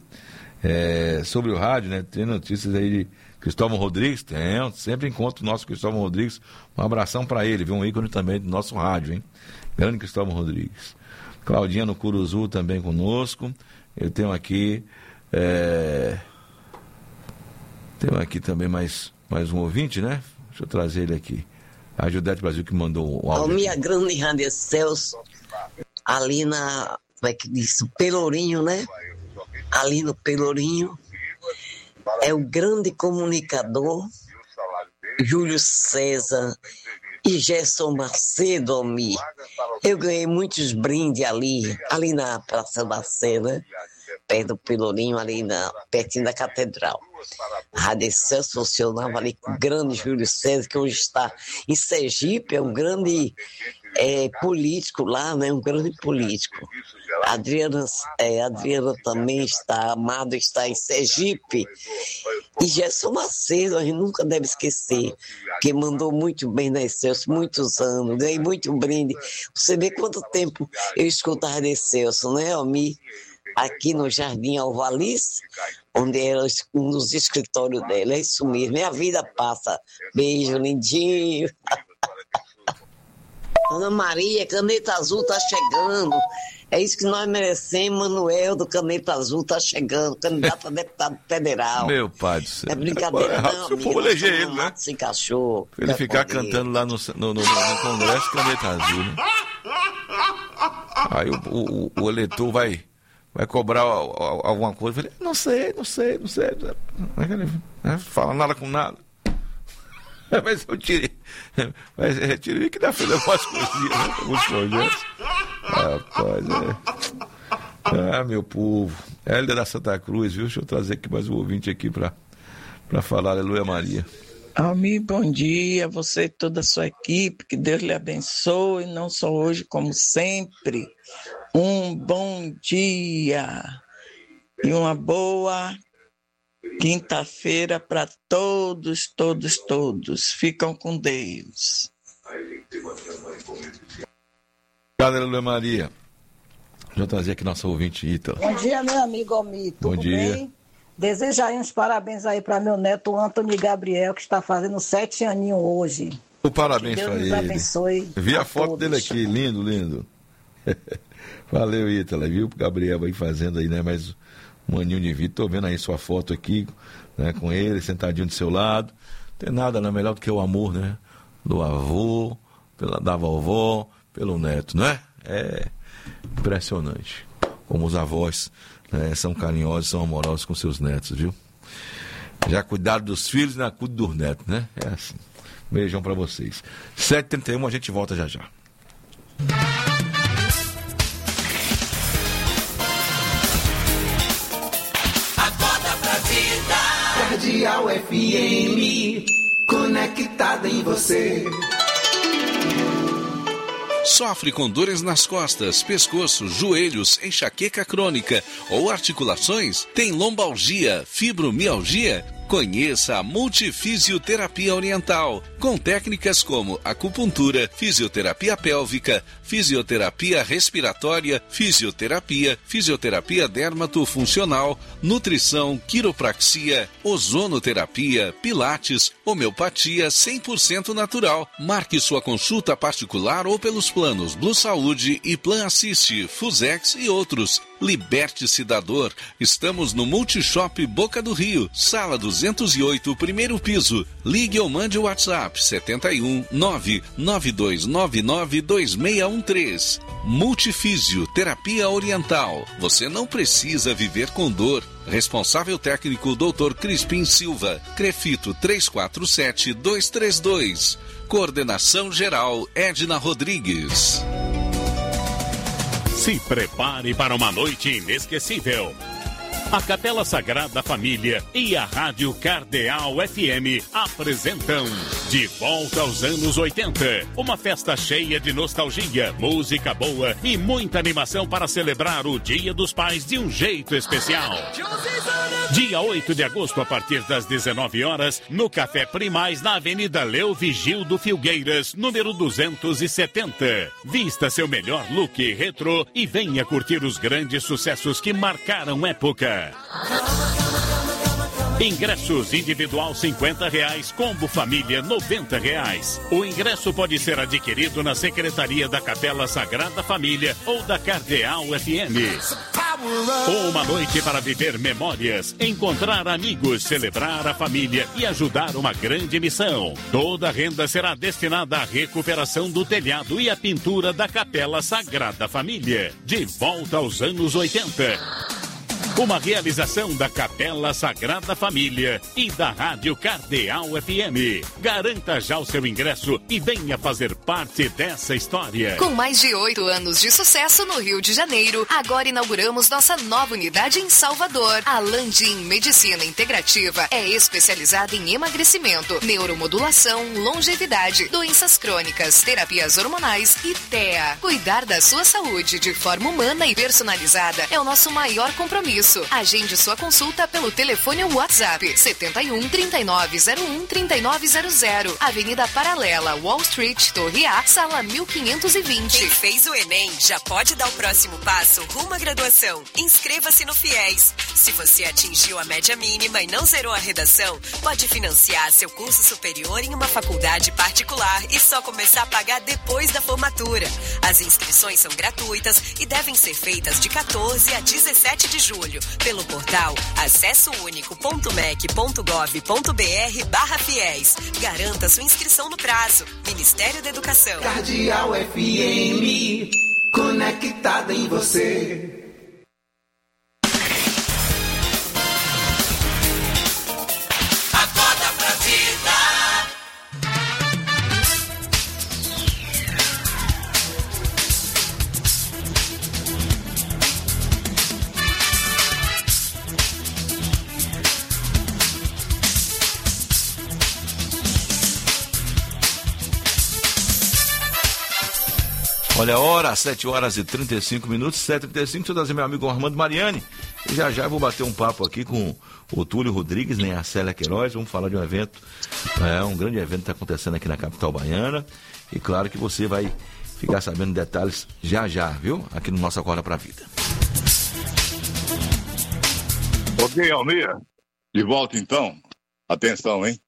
Speaker 6: É, sobre o rádio, né, tem notícias aí de Cristóvão Rodrigues, tem, sempre encontro o nosso Cristóvão Rodrigues, um abração para ele, viu, um ícone também do nosso rádio, hein, grande Cristóvão Rodrigues. Claudinha no Curuzu também conosco. Eu tenho aqui, é... tenho aqui também mais, mais um ouvinte, né, deixa eu trazer ele aqui. A Judete Brasil que mandou o áudio.
Speaker 17: Almir Grande Rádio Celso, ali na, como é que diz, o Pelourinho, né? Ali no Pelourinho, é o grande comunicador Júlio César e Gerson Macedo, Almir. Eu ganhei muitos brindes ali, ali na Praça da Sé, né? Perto do Pelourinho, ali na, pertinho da Catedral. A Rádio Celso funcionava ali com o grande Júlio César, que hoje está em Sergipe, é um grande é, político lá, né? Um grande político. A Adriana, é, Adriana também está, Amado está em Sergipe. E Gerson Macedo, a gente nunca deve esquecer, que mandou muito bem na Celso, muitos anos, ganhei muito brinde. Você vê quanto tempo eu escuto a Rádio Celso, né, Almir? Aqui no Jardim Alvalice, onde era um dos escritórios dela, é isso mesmo, minha vida passa. Beijo, lindinho. Ana Maria, Caneta Azul tá chegando. É isso que nós merecemos. Manuel do Caneta Azul tá chegando, candidato a deputado federal.
Speaker 6: Meu pai do céu.
Speaker 17: É brincadeira,
Speaker 6: é,
Speaker 17: não,
Speaker 6: se
Speaker 17: amiga.
Speaker 6: for eleger ele, né?
Speaker 17: Sem cachorro.
Speaker 6: Ele ficar poder. Cantando lá no, no, no, no Congresso Caneta Azul, né? Aí o, o, o eleitor vai, vai cobrar alguma coisa. Falei, não sei, não sei, não sei. Não fala nada com nada. Mas eu tirei. Mas é tirei que dá pra fazer algumas coisinhas, né? Alguns projetos. Rapaz, é. Ah, meu povo. Hélida da Santa Cruz, viu? Deixa eu trazer aqui mais um ouvinte aqui pra, pra falar. Aleluia, Maria.
Speaker 18: Almir, bom dia. Você e toda a sua equipe. Que Deus lhe abençoe. Não só hoje, como sempre. Um bom dia. E uma boa quinta-feira para todos, todos, todos. Ficam com Deus.
Speaker 6: Obrigado, Aleluia, Maria. Deixa eu trazer aqui nosso ouvinte Ítalo.
Speaker 19: Bom dia, meu amigo Almir.
Speaker 6: Bom
Speaker 19: Tudo
Speaker 6: dia.
Speaker 19: Bem? Desejo aí uns parabéns aí para meu neto Antônio Gabriel, que está fazendo sete aninhos hoje.
Speaker 6: O parabéns
Speaker 19: para
Speaker 6: ele.
Speaker 19: Deus nos abençoe.
Speaker 6: Vi a foto todos. Dele aqui, lindo, lindo. Valeu, Ítala, viu? O Gabriel aí fazendo aí, né? Mais um aninho de vida. Tô vendo aí sua foto aqui, né? Com ele, sentadinho do seu lado. Não tem nada, né? Melhor do que o amor, né? Do avô, pela, da vovó, pelo neto, não é? É impressionante como os avós, né, são carinhosos, são amorosos com seus netos, viu? Já cuidaram dos filhos, ainda cuida dos netos, né? É assim. Beijão pra vocês. sete e trinta e um, a gente volta já já.
Speaker 1: Acorda pra vida. Cardeal F M, conectada em você.
Speaker 2: Sofre com dores nas costas, pescoço, joelhos, enxaqueca crônica ou articulações? Tem lombalgia, fibromialgia? Conheça a Multifisioterapia Oriental, com técnicas como acupuntura, fisioterapia pélvica, fisioterapia respiratória, fisioterapia, fisioterapia dermatofuncional, nutrição, quiropraxia, ozonoterapia, pilates, homeopatia cem por cento natural. Marque sua consulta particular ou pelos planos Blue Saúde e Plan Assiste, Fusex e outros. Liberte-se da dor. Estamos no Multishop Boca do Rio, sala duzentos e oito, primeiro piso. Ligue ou mande o WhatsApp setenta e um, nove nove dois nove nove dois seis um três. Multifísio Terapia Oriental. Você não precisa viver com dor. Responsável técnico doutor Crispim Silva. Crefito três quatro sete dois três dois. Coordenação geral Edna Rodrigues.
Speaker 4: Se prepare para uma noite inesquecível. A Capela Sagrada Família e a Rádio Cardeal F M apresentam De Volta aos Anos oitenta. Uma festa cheia de nostalgia, música boa e muita animação para celebrar o Dia dos Pais de um jeito especial. Dia oito de agosto, a partir das dezenove horas, no Café Primaz, na Avenida Leo Vigildo Filgueiras, número duzentos e setenta. Vista seu melhor look retrô e venha curtir os grandes sucessos que marcaram época. Ingressos individual cinquenta reais, combo família noventa reais. O ingresso pode ser adquirido na Secretaria da Capela Sagrada Família ou da Cardeal F M. Uma noite para viver memórias, encontrar amigos, celebrar a família e ajudar uma grande missão. Toda a renda será destinada à recuperação do telhado e à pintura da Capela Sagrada Família. De volta aos anos oitenta. Uma realização da Capela Sagrada Família e da Rádio Cardeal F M. Garanta já o seu ingresso e venha fazer parte dessa história.
Speaker 20: Com mais de oito anos de sucesso no Rio de Janeiro, agora inauguramos nossa nova unidade em Salvador. A Landim Medicina Integrativa é especializada em emagrecimento, neuromodulação, longevidade, doenças crônicas, terapias hormonais e T E A. Cuidar da sua saúde de forma humana e personalizada é o nosso maior compromisso. Agende sua consulta pelo telefone ou WhatsApp setenta e um, trinta e nove zero um, trinta e nove zero zero. Avenida Paralela, Wall Street, Torre A, sala mil quinhentos e vinte.
Speaker 21: Quem fez o Enem já pode dar o próximo passo rumo à graduação. Inscreva-se no FIES. Se você atingiu a média mínima e não zerou a redação, pode financiar seu curso superior em uma faculdade particular e só começar a pagar depois da formatura. As inscrições são gratuitas e devem ser feitas de quatorze a dezessete de julho pelo portal acessounico.mec.gov.br barra fiéis. Garanta sua inscrição no prazo. Ministério da Educação.
Speaker 1: Cardeal F M, conectada em você. Acorda pra vida.
Speaker 6: Olha a hora, sete horas e trinta e cinco minutos, sete e trinta e cinco, deixa eu trazer meu amigo Armando Mariani. E já já eu vou bater um papo aqui com o Túlio Rodrigues, nem a Célia Queiroz. Vamos falar de um evento, é, um grande evento que está acontecendo aqui na capital baiana. E claro que você vai ficar sabendo detalhes já já, viu? Aqui no nosso Acorda pra Vida.
Speaker 7: Ok, Almir, de volta então. Atenção, hein?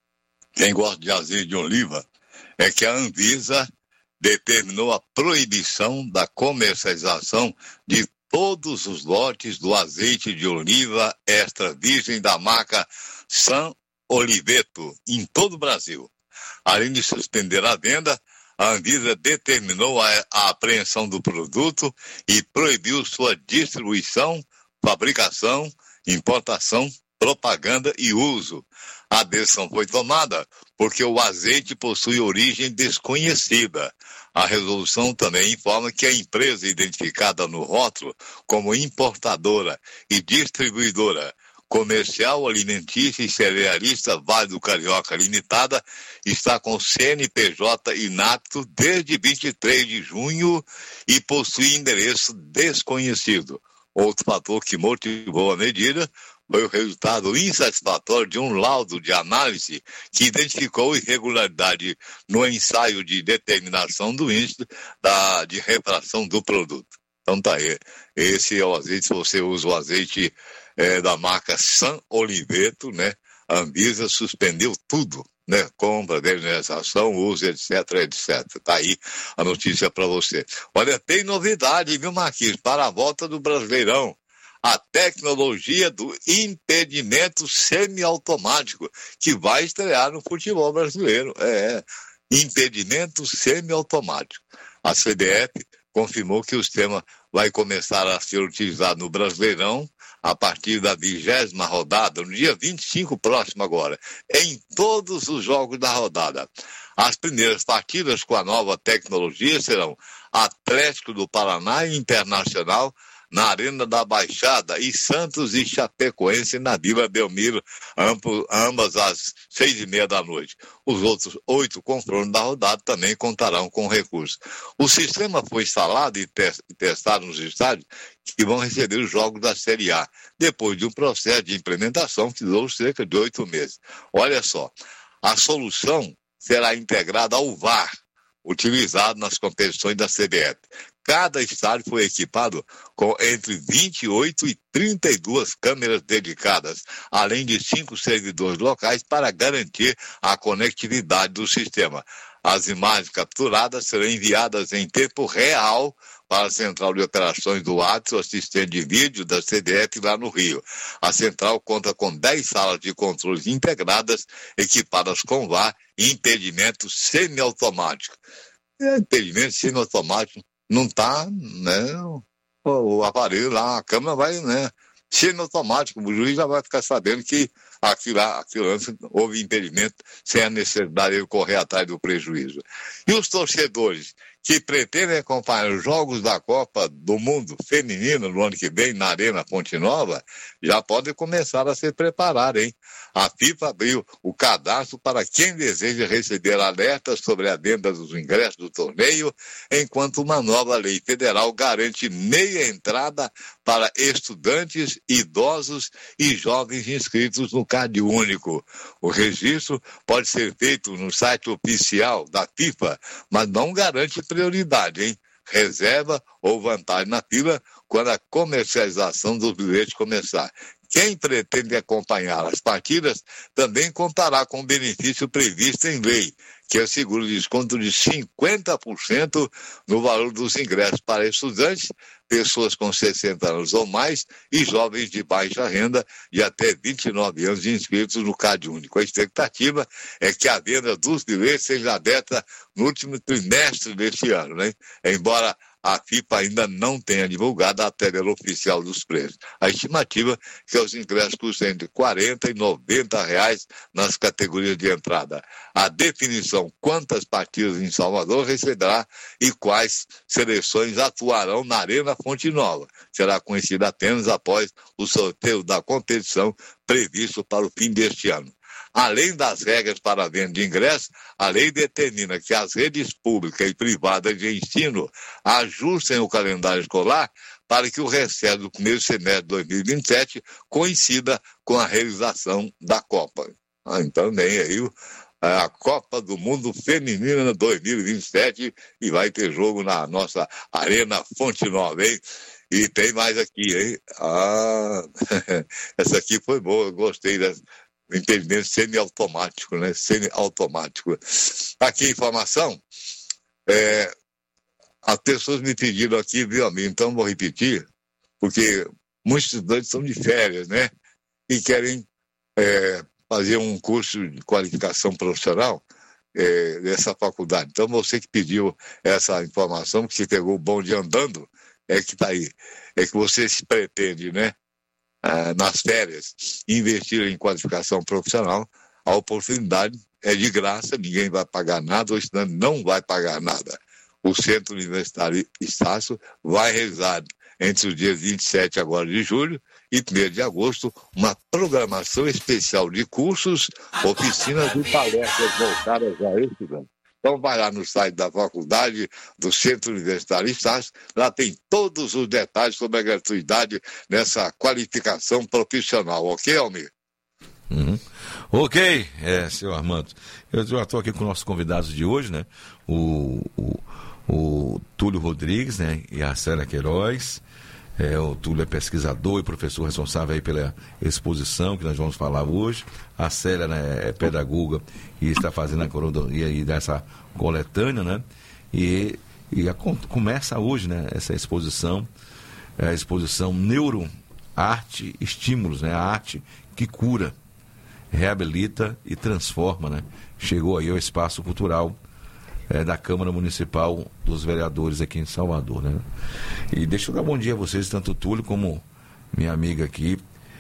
Speaker 7: Quem gosta de azeite de oliva é que a Anvisa determinou a proibição da comercialização de todos os lotes do azeite de oliva extra virgem da marca San Oliveto em todo o Brasil. Além de suspender a venda, a Anvisa determinou a, a apreensão do produto e proibiu sua distribuição, fabricação, importação, propaganda e uso. A decisão foi tomada porque o azeite possui origem desconhecida. A resolução também informa que a empresa identificada no rótulo como importadora e distribuidora comercial, alimentícia e cerealista Vale do Carioca Limitada está com C N P J inapto desde vinte e três de junho e possui endereço desconhecido. Outro fator que motivou a medida foi o resultado insatisfatório de um laudo de análise que identificou irregularidade no ensaio de determinação do índice da, de refração do produto. Então tá aí, esse é o azeite, se você usa o azeite é, da marca San Oliveto, né? A Anvisa suspendeu tudo, né? Compra, degustação, uso, etc, etcétera. Tá aí a notícia para você. Olha, tem novidade, viu, Marquinhos? Para a volta do Brasileirão. A tecnologia do impedimento semiautomático, que vai estrear no futebol brasileiro. É, impedimento semiautomático. A C B F confirmou que o sistema vai começar a ser utilizado no Brasileirão a partir da vigésima rodada, no dia vinte e cinco próximo agora, em todos os jogos da rodada. As primeiras partidas com a nova tecnologia serão Atlético do Paraná e Internacional na Arena da Baixada e Santos e Chapecoense na Vila Belmiro, ambas às seis e meia da noite. Os outros oito confrontos da rodada também contarão com recursos. O sistema foi instalado e testado nos estádios que vão receber os jogos da Série A, depois de um processo de implementação que durou cerca de oito meses. Olha só, a solução será integrada ao V A R, utilizado nas competições da C B F. Cada estádio foi equipado com entre vinte e oito e trinta e duas câmeras dedicadas, além de cinco servidores locais para garantir a conectividade do sistema. As imagens capturadas serão enviadas em tempo real para a Central de Operações do WhatsApp, o assistente de vídeo da C B F lá no Rio. A central conta com dez salas de controles integradas, equipadas com V A R e impedimento semiautomático. É, impedimento semiautomático não está, né, o, o aparelho lá, a câmera vai, né, semi-automático, o juiz já vai ficar sabendo que aquilo, aquilo antes houve impedimento sem a necessidade de correr atrás do prejuízo. E os torcedores que pretendem acompanhar os Jogos da Copa do Mundo Feminino no ano que vem na Arena Ponte Nova, já podem começar a se preparar, hein? A FIFA abriu o cadastro para quem deseja receber alertas sobre a venda dos ingressos do torneio, enquanto uma nova lei federal garante meia entrada para estudantes, idosos e jovens inscritos no Cade Único. O registro pode ser feito no site oficial da FIFA, mas não garante prioridade, hein? Reserva ou vantagem na fila quando a comercialização dos bilhetes começar. Quem pretende acompanhar as partidas também contará com o benefício previsto em lei, que assegura o desconto de cinquenta por cento no valor dos ingressos para estudantes, pessoas com sessenta anos ou mais e jovens de baixa renda de até vinte e nove anos inscritos no Cade Único. A expectativa é que a venda dos bilhetes seja aberta no último trimestre deste ano, né? Embora a FIPA ainda não tenha divulgado a tabela oficial dos preços. A estimativa é que os ingressos custam entre quarenta e noventa reais nas categorias de entrada. A definição quantas partidas em Salvador receberá e quais seleções atuarão na Arena Fonte Nova será conhecida apenas após o sorteio da competição previsto para o fim deste ano. Além das regras para a venda de ingressos, a lei determina que as redes públicas e privadas de ensino ajustem o calendário escolar para que o recesso do primeiro semestre de dois mil e vinte e sete coincida com a realização da Copa. Ah, então vem aí a Copa do Mundo Feminina dois mil e vinte e sete e vai ter jogo na nossa Arena Fonte Nova, hein? E tem mais aqui, hein? Ah, essa aqui foi boa, eu gostei dessa. Impedimento semiautomático, né? Semiautomático. Aqui a informação, é, as pessoas me pediram aqui, viu, amigo? Então vou repetir, porque muitos estudantes estão de férias, né? E querem é, fazer um curso de qualificação profissional é, dessa faculdade. Então você que pediu essa informação, que você pegou o bonde andando, é que está aí. É que você se pretende, né? Ah, nas férias, investir em qualificação profissional, a oportunidade é de graça, ninguém vai pagar nada, o estudante não vai pagar nada. O Centro Universitário Estácio vai realizar entre os dias vinte e sete agora de julho e primeiro de agosto uma programação especial de cursos, oficinas e palestras voltadas a estudante. Então vai lá no site da faculdade, do Centro Universitário Estácio, lá tem todos os detalhes sobre a gratuidade nessa qualificação profissional, ok, Almir?
Speaker 6: Uhum. Ok, é, senhor Armando. Eu já estou aqui com nossos convidados de hoje, né? O, o, o Túlio Rodrigues, né? E a Célia Queiroz. É, o Túlio é pesquisador e professor responsável aí pela exposição que nós vamos falar hoje. A Célia, né, é pedagoga e está fazendo a curadoria aí dessa coletânea, né? E, e a, começa hoje, né, essa exposição, é a exposição Neuro, Arte, Estímulos, né? A arte que cura, reabilita e transforma, né? Chegou aí ao Espaço Cultural É, da Câmara Municipal dos Vereadores aqui em Salvador, né? E deixa eu dar bom dia a vocês, tanto o Túlio como minha amiga aqui,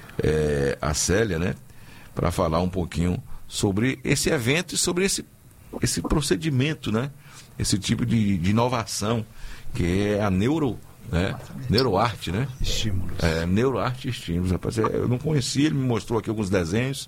Speaker 6: é, a Célia, né? Para falar um pouquinho sobre esse evento e sobre esse, esse procedimento, né? Esse tipo de, de inovação, que é a neuro, né? Neuroarte, né?
Speaker 3: Estímulos.
Speaker 6: É, Neuroarte e Estímulos, rapaz. Eu não conhecia, ele me mostrou aqui alguns desenhos.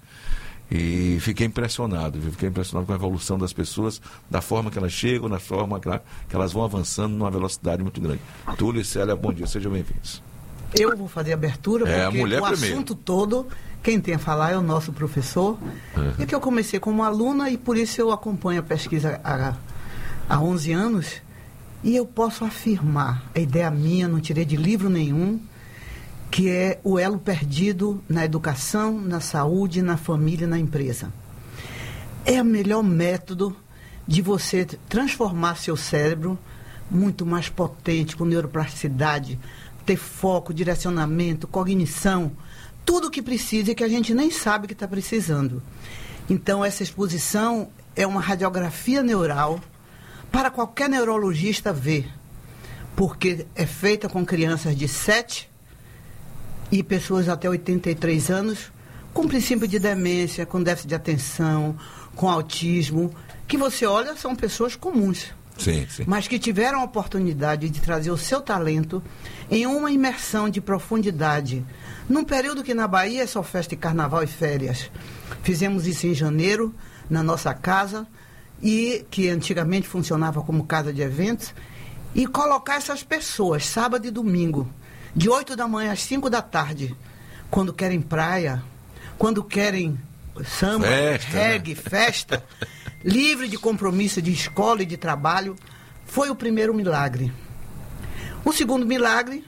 Speaker 6: E fiquei impressionado, viu? Fiquei impressionado com a evolução das pessoas, da forma que elas chegam, da forma que, ela, que elas vão avançando numa velocidade muito grande. Túlio e Célia, bom dia, sejam bem-vindos.
Speaker 3: Eu vou fazer a abertura,
Speaker 6: é,
Speaker 3: porque
Speaker 6: a mulher
Speaker 3: o
Speaker 6: primeiro.
Speaker 3: Assunto todo, quem tem a falar é o nosso professor. Uhum. É que eu comecei como aluna e por isso eu acompanho a pesquisa há, há onze anos. E eu posso afirmar, a ideia minha, não tirei de livro nenhum, que é o elo perdido na educação, na saúde, na família e na empresa. É o melhor método de você transformar seu cérebro muito mais potente, com neuroplasticidade, ter foco, direcionamento, cognição, tudo o que precisa e que a gente nem sabe que está precisando. Então, essa exposição é uma radiografia neural para qualquer neurologista ver, porque é feita com crianças de sete e pessoas até oitenta e três anos, com princípio de demência, com déficit de atenção, com autismo, que você olha, são pessoas comuns.
Speaker 6: Sim, sim.
Speaker 3: Mas que tiveram a oportunidade de trazer o seu talento em uma imersão de profundidade. Num período que na Bahia é só festa de carnaval e férias. Fizemos isso em janeiro, na nossa casa, e que antigamente funcionava como casa de eventos, e colocar essas pessoas, sábado e domingo, de oito da manhã às cinco da tarde, quando querem praia, quando querem samba, festa, reggae, né? Festa, livre de compromisso de escola e de trabalho, foi o primeiro milagre. O segundo milagre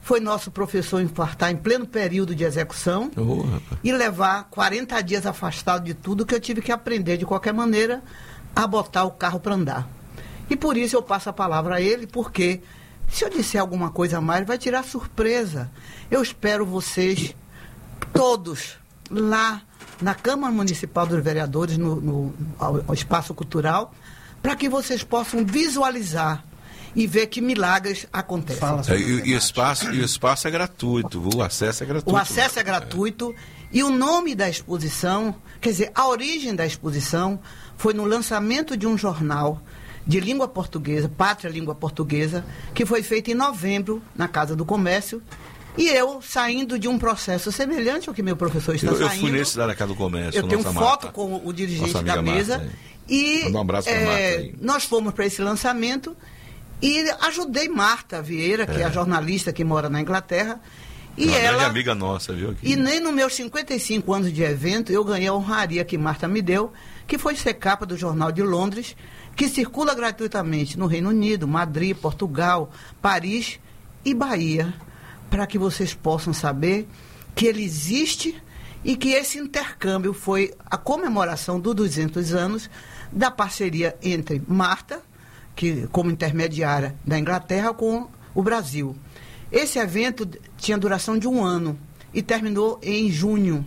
Speaker 3: foi nosso professor infartar em pleno período de execução
Speaker 6: oh,
Speaker 3: e levar quarenta dias afastado de tudo, que eu tive que aprender de qualquer maneira a botar o carro para andar. E por isso eu passo a palavra a ele, porque se eu disser alguma coisa a mais, vai tirar surpresa. Eu espero vocês todos lá na Câmara Municipal dos Vereadores, no, no ao, ao Espaço Cultural, para que vocês possam visualizar e ver que milagres acontecem.
Speaker 6: É, e, e, espaço, e o espaço é gratuito, o acesso é gratuito.
Speaker 3: O acesso é gratuito é. E o nome da exposição, quer dizer, a origem da exposição foi no lançamento de um jornal de língua portuguesa, Pátria Língua Portuguesa, que foi feito em novembro na Casa do Comércio, e eu saindo de um processo semelhante ao que meu professor está
Speaker 6: eu,
Speaker 3: saindo.
Speaker 6: Eu fui nesse da Casa do Comércio.
Speaker 3: Eu tenho foto Marta, com o dirigente da mesa.
Speaker 6: Marta,
Speaker 3: e
Speaker 6: um abraço pra
Speaker 3: é,
Speaker 6: Marta aí.
Speaker 3: Nós fomos para esse lançamento e ajudei Marta Vieira, que é, é a jornalista que mora na Inglaterra. E
Speaker 6: uma
Speaker 3: ela,
Speaker 6: grande amiga nossa, viu? Aqui.
Speaker 3: E nem nos meus cinquenta e cinco anos de evento eu ganhei a honraria que Marta me deu, que foi ser capa do Jornal de Londres, que circula gratuitamente no Reino Unido, Madrid, Portugal, Paris e Bahia, para que vocês possam saber que ele existe e que esse intercâmbio foi a comemoração dos duzentos anos da parceria entre Marta, que como intermediária da Inglaterra, com o Brasil. Esse evento tinha duração de um ano e terminou em junho.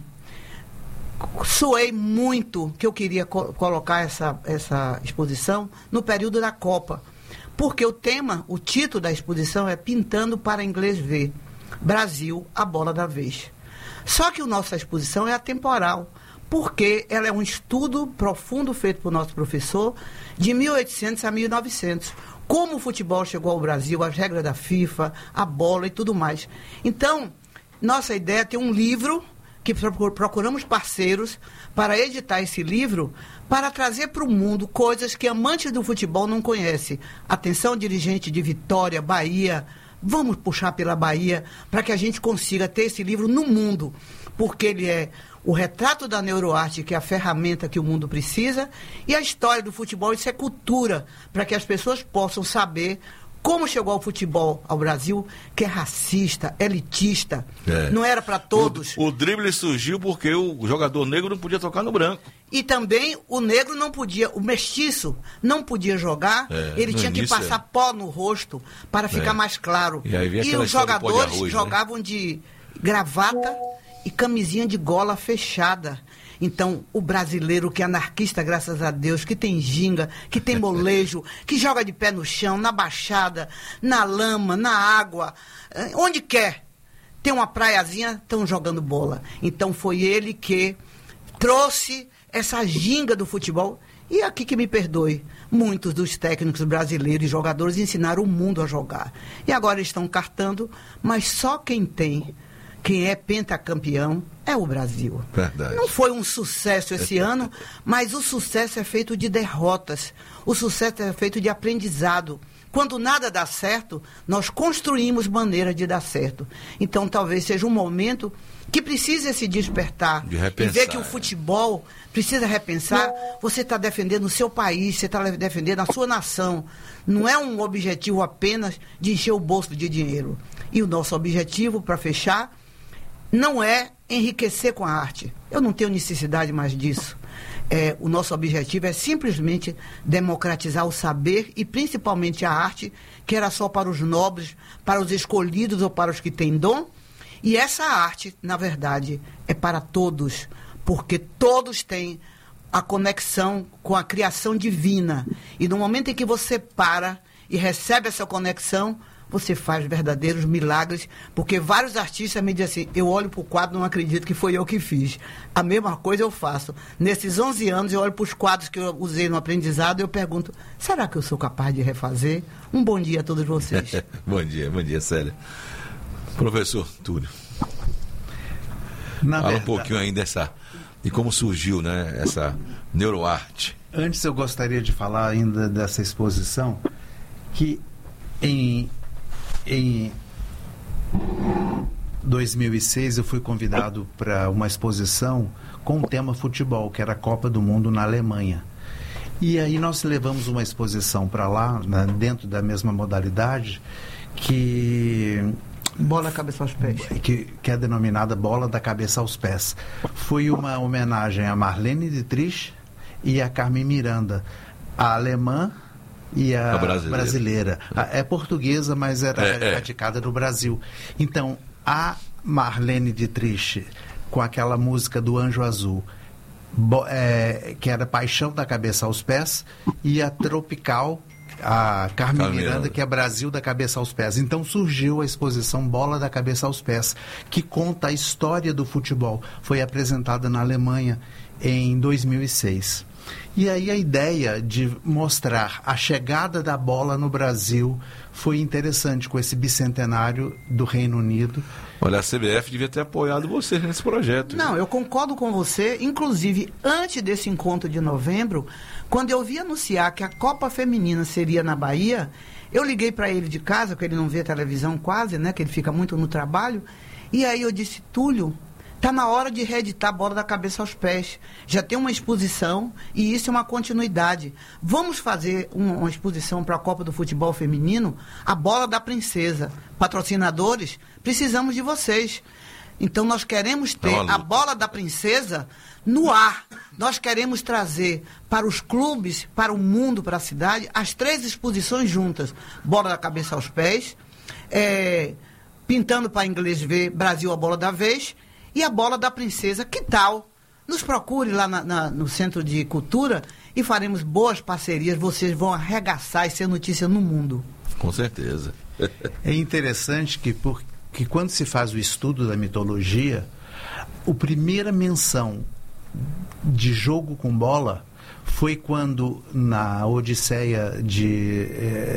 Speaker 3: Suei muito que eu queria co- colocar essa, essa exposição no período da Copa, porque o tema, o título da exposição é Pintando para Inglês Ver, Brasil, a bola da vez. Só que a nossa exposição é atemporal, porque ela é um estudo profundo feito por nosso professor de mil e oitocentos a mil e novecentos. Como o futebol chegou ao Brasil, as regras da FIFA, a bola e tudo mais. Então, nossa ideia é ter um livro, que procuramos parceiros para editar esse livro, para trazer para o mundo coisas que amantes do futebol não conhecem. Atenção, dirigente de Vitória, Bahia, vamos puxar pela Bahia para que a gente consiga ter esse livro no mundo, porque ele é o retrato da neuroarte, que é a ferramenta que o mundo precisa, e a história do futebol, isso é cultura, para que as pessoas possam saber como chegou o futebol ao Brasil, que é racista, elitista, é. Não era para todos.
Speaker 6: O, o drible surgiu porque o jogador negro não podia tocar no branco.
Speaker 3: E também o negro não podia, o mestiço não podia jogar, é, ele tinha que passar é. pó no rosto para ficar é. mais claro.
Speaker 6: E, aí
Speaker 3: e os jogadores arroz, jogavam né? de gravata e camisinha de gola fechada. Então, o brasileiro que é anarquista, graças a Deus, que tem ginga, que tem molejo, que joga de pé no chão, na baixada, na lama, na água, onde quer. Tem uma praiazinha, estão jogando bola. Então, foi ele que trouxe essa ginga do futebol. E aqui que me perdoe, muitos dos técnicos brasileiros e jogadores ensinaram o mundo a jogar. E agora eles estão cartando, mas só quem tem... Quem é pentacampeão é o Brasil.
Speaker 6: Verdade.
Speaker 3: Não foi um sucesso esse ano, mas o sucesso é feito de derrotas. O sucesso é feito de aprendizado. Quando nada dá certo, nós construímos maneira de dar certo. Então, talvez seja um momento que precisa se despertar.
Speaker 6: De repensar.
Speaker 3: E ver que o futebol precisa repensar. Você está defendendo o seu país, você está defendendo a sua nação. Não é um objetivo apenas de encher o bolso de dinheiro. E o nosso objetivo, para fechar, não é enriquecer com a arte. Eu não tenho necessidade mais disso. É, o nosso objetivo é simplesmente democratizar o saber e principalmente a arte, que era só para os nobres, para os escolhidos ou para os que têm dom. E essa arte, na verdade, é para todos, porque todos têm a conexão com a criação divina. E no momento em que você para e recebe essa conexão, você faz verdadeiros milagres, porque vários artistas me dizem assim, eu olho para o quadro e não acredito que foi eu que fiz. A mesma coisa eu faço. Nesses onze anos, eu olho para os quadros que eu usei no aprendizado e eu pergunto, será que eu sou capaz de refazer? Um bom dia a todos vocês.
Speaker 6: Bom dia, bom dia, Célia. Professor Túlio,
Speaker 5: Na
Speaker 6: fala
Speaker 5: verdade,
Speaker 6: um pouquinho aí dessa, de como surgiu, né, essa neuroarte.
Speaker 5: Antes eu gostaria de falar ainda dessa exposição, que em Em dois mil e seis eu fui convidado para uma exposição com o tema futebol, que era a Copa do Mundo na Alemanha. E aí nós levamos uma exposição para lá, né, dentro da mesma modalidade, que
Speaker 3: Bola da cabeça aos pés.
Speaker 5: Que, que é denominada Bola da Cabeça aos Pés. Foi uma homenagem a Marlene Dietrich e a Carmen Miranda, a alemã e a, a brasileira. brasileira. A, é portuguesa, mas era é, radicada é. no Brasil. Então, a Marlene Dietrich, com aquela música do Anjo Azul, bo, é, que era Paixão da Cabeça aos Pés, e a Tropical, a Carmen Carmen Miranda, Miranda, que é Brasil da Cabeça aos Pés. Então surgiu a exposição Bola da Cabeça aos Pés, que conta a história do futebol. Foi apresentada na Alemanha em dois mil e seis. E aí a ideia de mostrar a chegada da bola no Brasil foi interessante, com esse bicentenário do Reino Unido.
Speaker 6: Olha, a C B F devia ter apoiado você nesse projeto.
Speaker 3: Não, eu concordo com você. Inclusive, antes desse encontro de novembro, quando eu vi anunciar que a Copa Feminina seria na Bahia, eu liguei para ele de casa, porque ele não vê televisão quase, né? Que ele fica muito no trabalho. E aí eu disse, Túlio, está na hora de reeditar a Bola da Cabeça aos Pés. Já tem uma exposição e isso é uma continuidade. Vamos fazer uma, uma exposição para a Copa do Futebol Feminino, a Bola da Princesa. Patrocinadores, precisamos de vocês. Então nós queremos ter a Bola da Princesa no ar. Nós queremos trazer para os clubes, para o mundo, para a cidade, as três exposições juntas. Bola da Cabeça aos Pés, é, pintando para inglês ver Brasil, a Bola da Vez, e a Bola da Princesa. Que tal? Nos procure lá na, na, no Centro de Cultura e faremos boas parcerias. Vocês vão arregaçar e ser notícia no mundo.
Speaker 6: Com certeza.
Speaker 5: É interessante que, por, que quando se faz o estudo da mitologia, a primeira menção de jogo com bola foi quando na Odisseia de,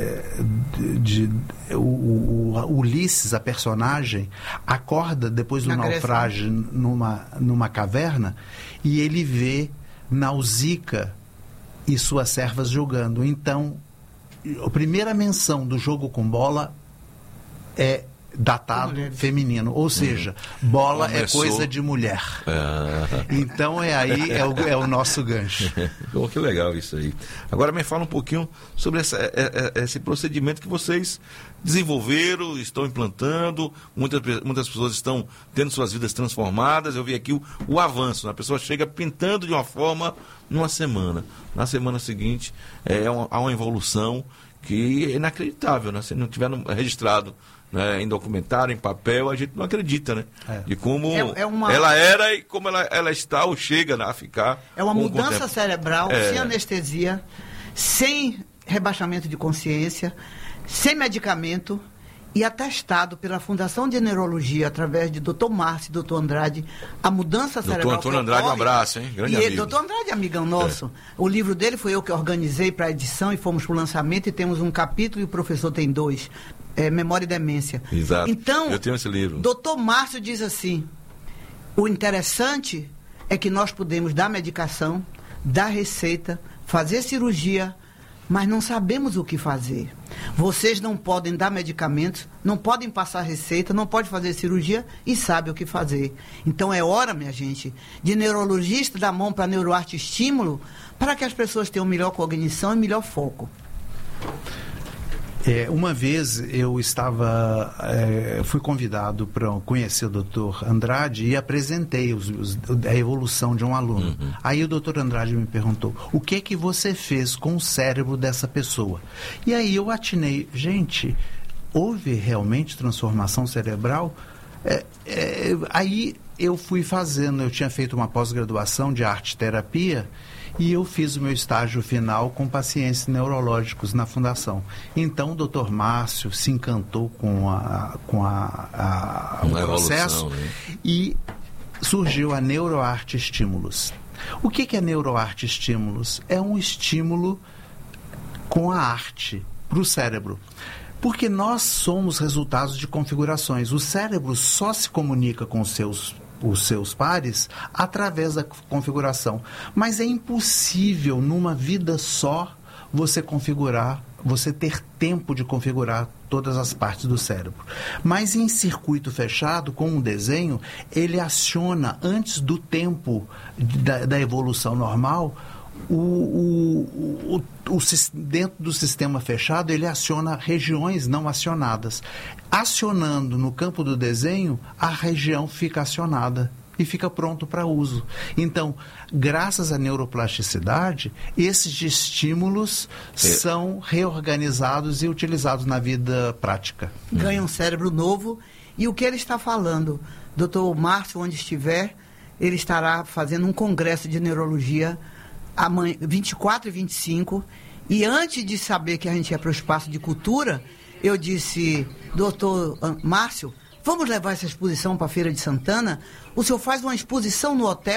Speaker 5: de, de o, o, o Ulisses, a personagem, acorda depois do naufrágio numa, numa caverna e ele vê Nausicaa e suas servas jogando. Então, a primeira menção do jogo com bola é datado feminino, ou seja, uhum. bola Começou. é coisa de mulher. Ah. Então é aí, é o, é o nosso gancho.
Speaker 6: Oh, que legal isso aí. Agora me fala um pouquinho sobre essa, esse procedimento que vocês desenvolveram, estão implantando, muitas, muitas pessoas estão tendo suas vidas transformadas. Eu vi aqui o, o avanço, a pessoa chega pintando de uma forma numa semana, na semana seguinte é uma, há uma evolução que é inacreditável, né? Se não tiver registrado, né, em documentário, em papel, a gente não acredita, né? É. De como é, é uma... ela era e como ela, ela está ou chega, né, a ficar.
Speaker 3: É uma mudança cerebral, é. sem anestesia, sem rebaixamento de consciência, sem medicamento e atestado pela Fundação de Neurologia, através de doutor Márcio e doutor Andrade, a mudança cerebral.
Speaker 6: doutor Antônio Andrade, um abraço, hein? Grande
Speaker 3: e
Speaker 6: amigo.
Speaker 3: doutor Andrade, amigão nosso. É. O livro dele foi eu que organizei para a edição e fomos para o lançamento e temos um capítulo e o professor tem dois. É, Memória e Demência.
Speaker 6: Exato.
Speaker 3: Então,
Speaker 6: eu tenho esse livro.
Speaker 3: doutor Márcio diz assim, o interessante é que nós podemos dar medicação, dar receita, fazer cirurgia, mas não sabemos o que fazer. Vocês não podem dar medicamentos, não podem passar receita, não podem fazer cirurgia e sabem o que fazer. Então é hora, minha gente, de neurologista dar mão para neuroarte estímulo, para que as pessoas tenham melhor cognição e melhor foco.
Speaker 5: É, uma vez eu estava, é, fui convidado para conhecer o doutor Andrade e apresentei os, os, a evolução de um aluno. Uhum. Aí o doutor Andrade me perguntou, o que que você fez com o cérebro dessa pessoa? E aí eu atinei, gente, houve realmente transformação cerebral? É, é, aí eu fui fazendo, eu tinha feito uma pós-graduação de arte-terapia e eu fiz o meu estágio final com pacientes neurológicos na fundação. Então o doutor Márcio se encantou com, a, com a, a, o processo, né? E surgiu a Neuroarte Estímulos. O que, que é Neuroarte Estímulos? É um estímulo com a arte para o cérebro. Porque nós somos resultados de configurações. O cérebro só se comunica com os seus os seus pares através da configuração. Mas é impossível numa vida só você configurar, você ter tempo de configurar todas as partes do cérebro. Mas em circuito fechado, com um desenho, ele aciona antes do tempo da, da evolução normal O, o, o, o, dentro do sistema fechado, ele aciona regiões não acionadas. Acionando no campo do desenho, a região fica acionada e fica pronto para uso. Então, graças à neuroplasticidade, esses estímulos é. são reorganizados e utilizados na vida prática.
Speaker 3: Ganha um cérebro novo. E o que ele está falando, doutor Márcio, onde estiver, ele estará fazendo um congresso de neurologia amanhã, vinte e quatro e vinte e cinco. E antes de saber que a gente ia para o espaço de cultura, eu disse, doutor Márcio, vamos levar essa exposição para a Feira de Santana? O senhor faz uma exposição no hotel?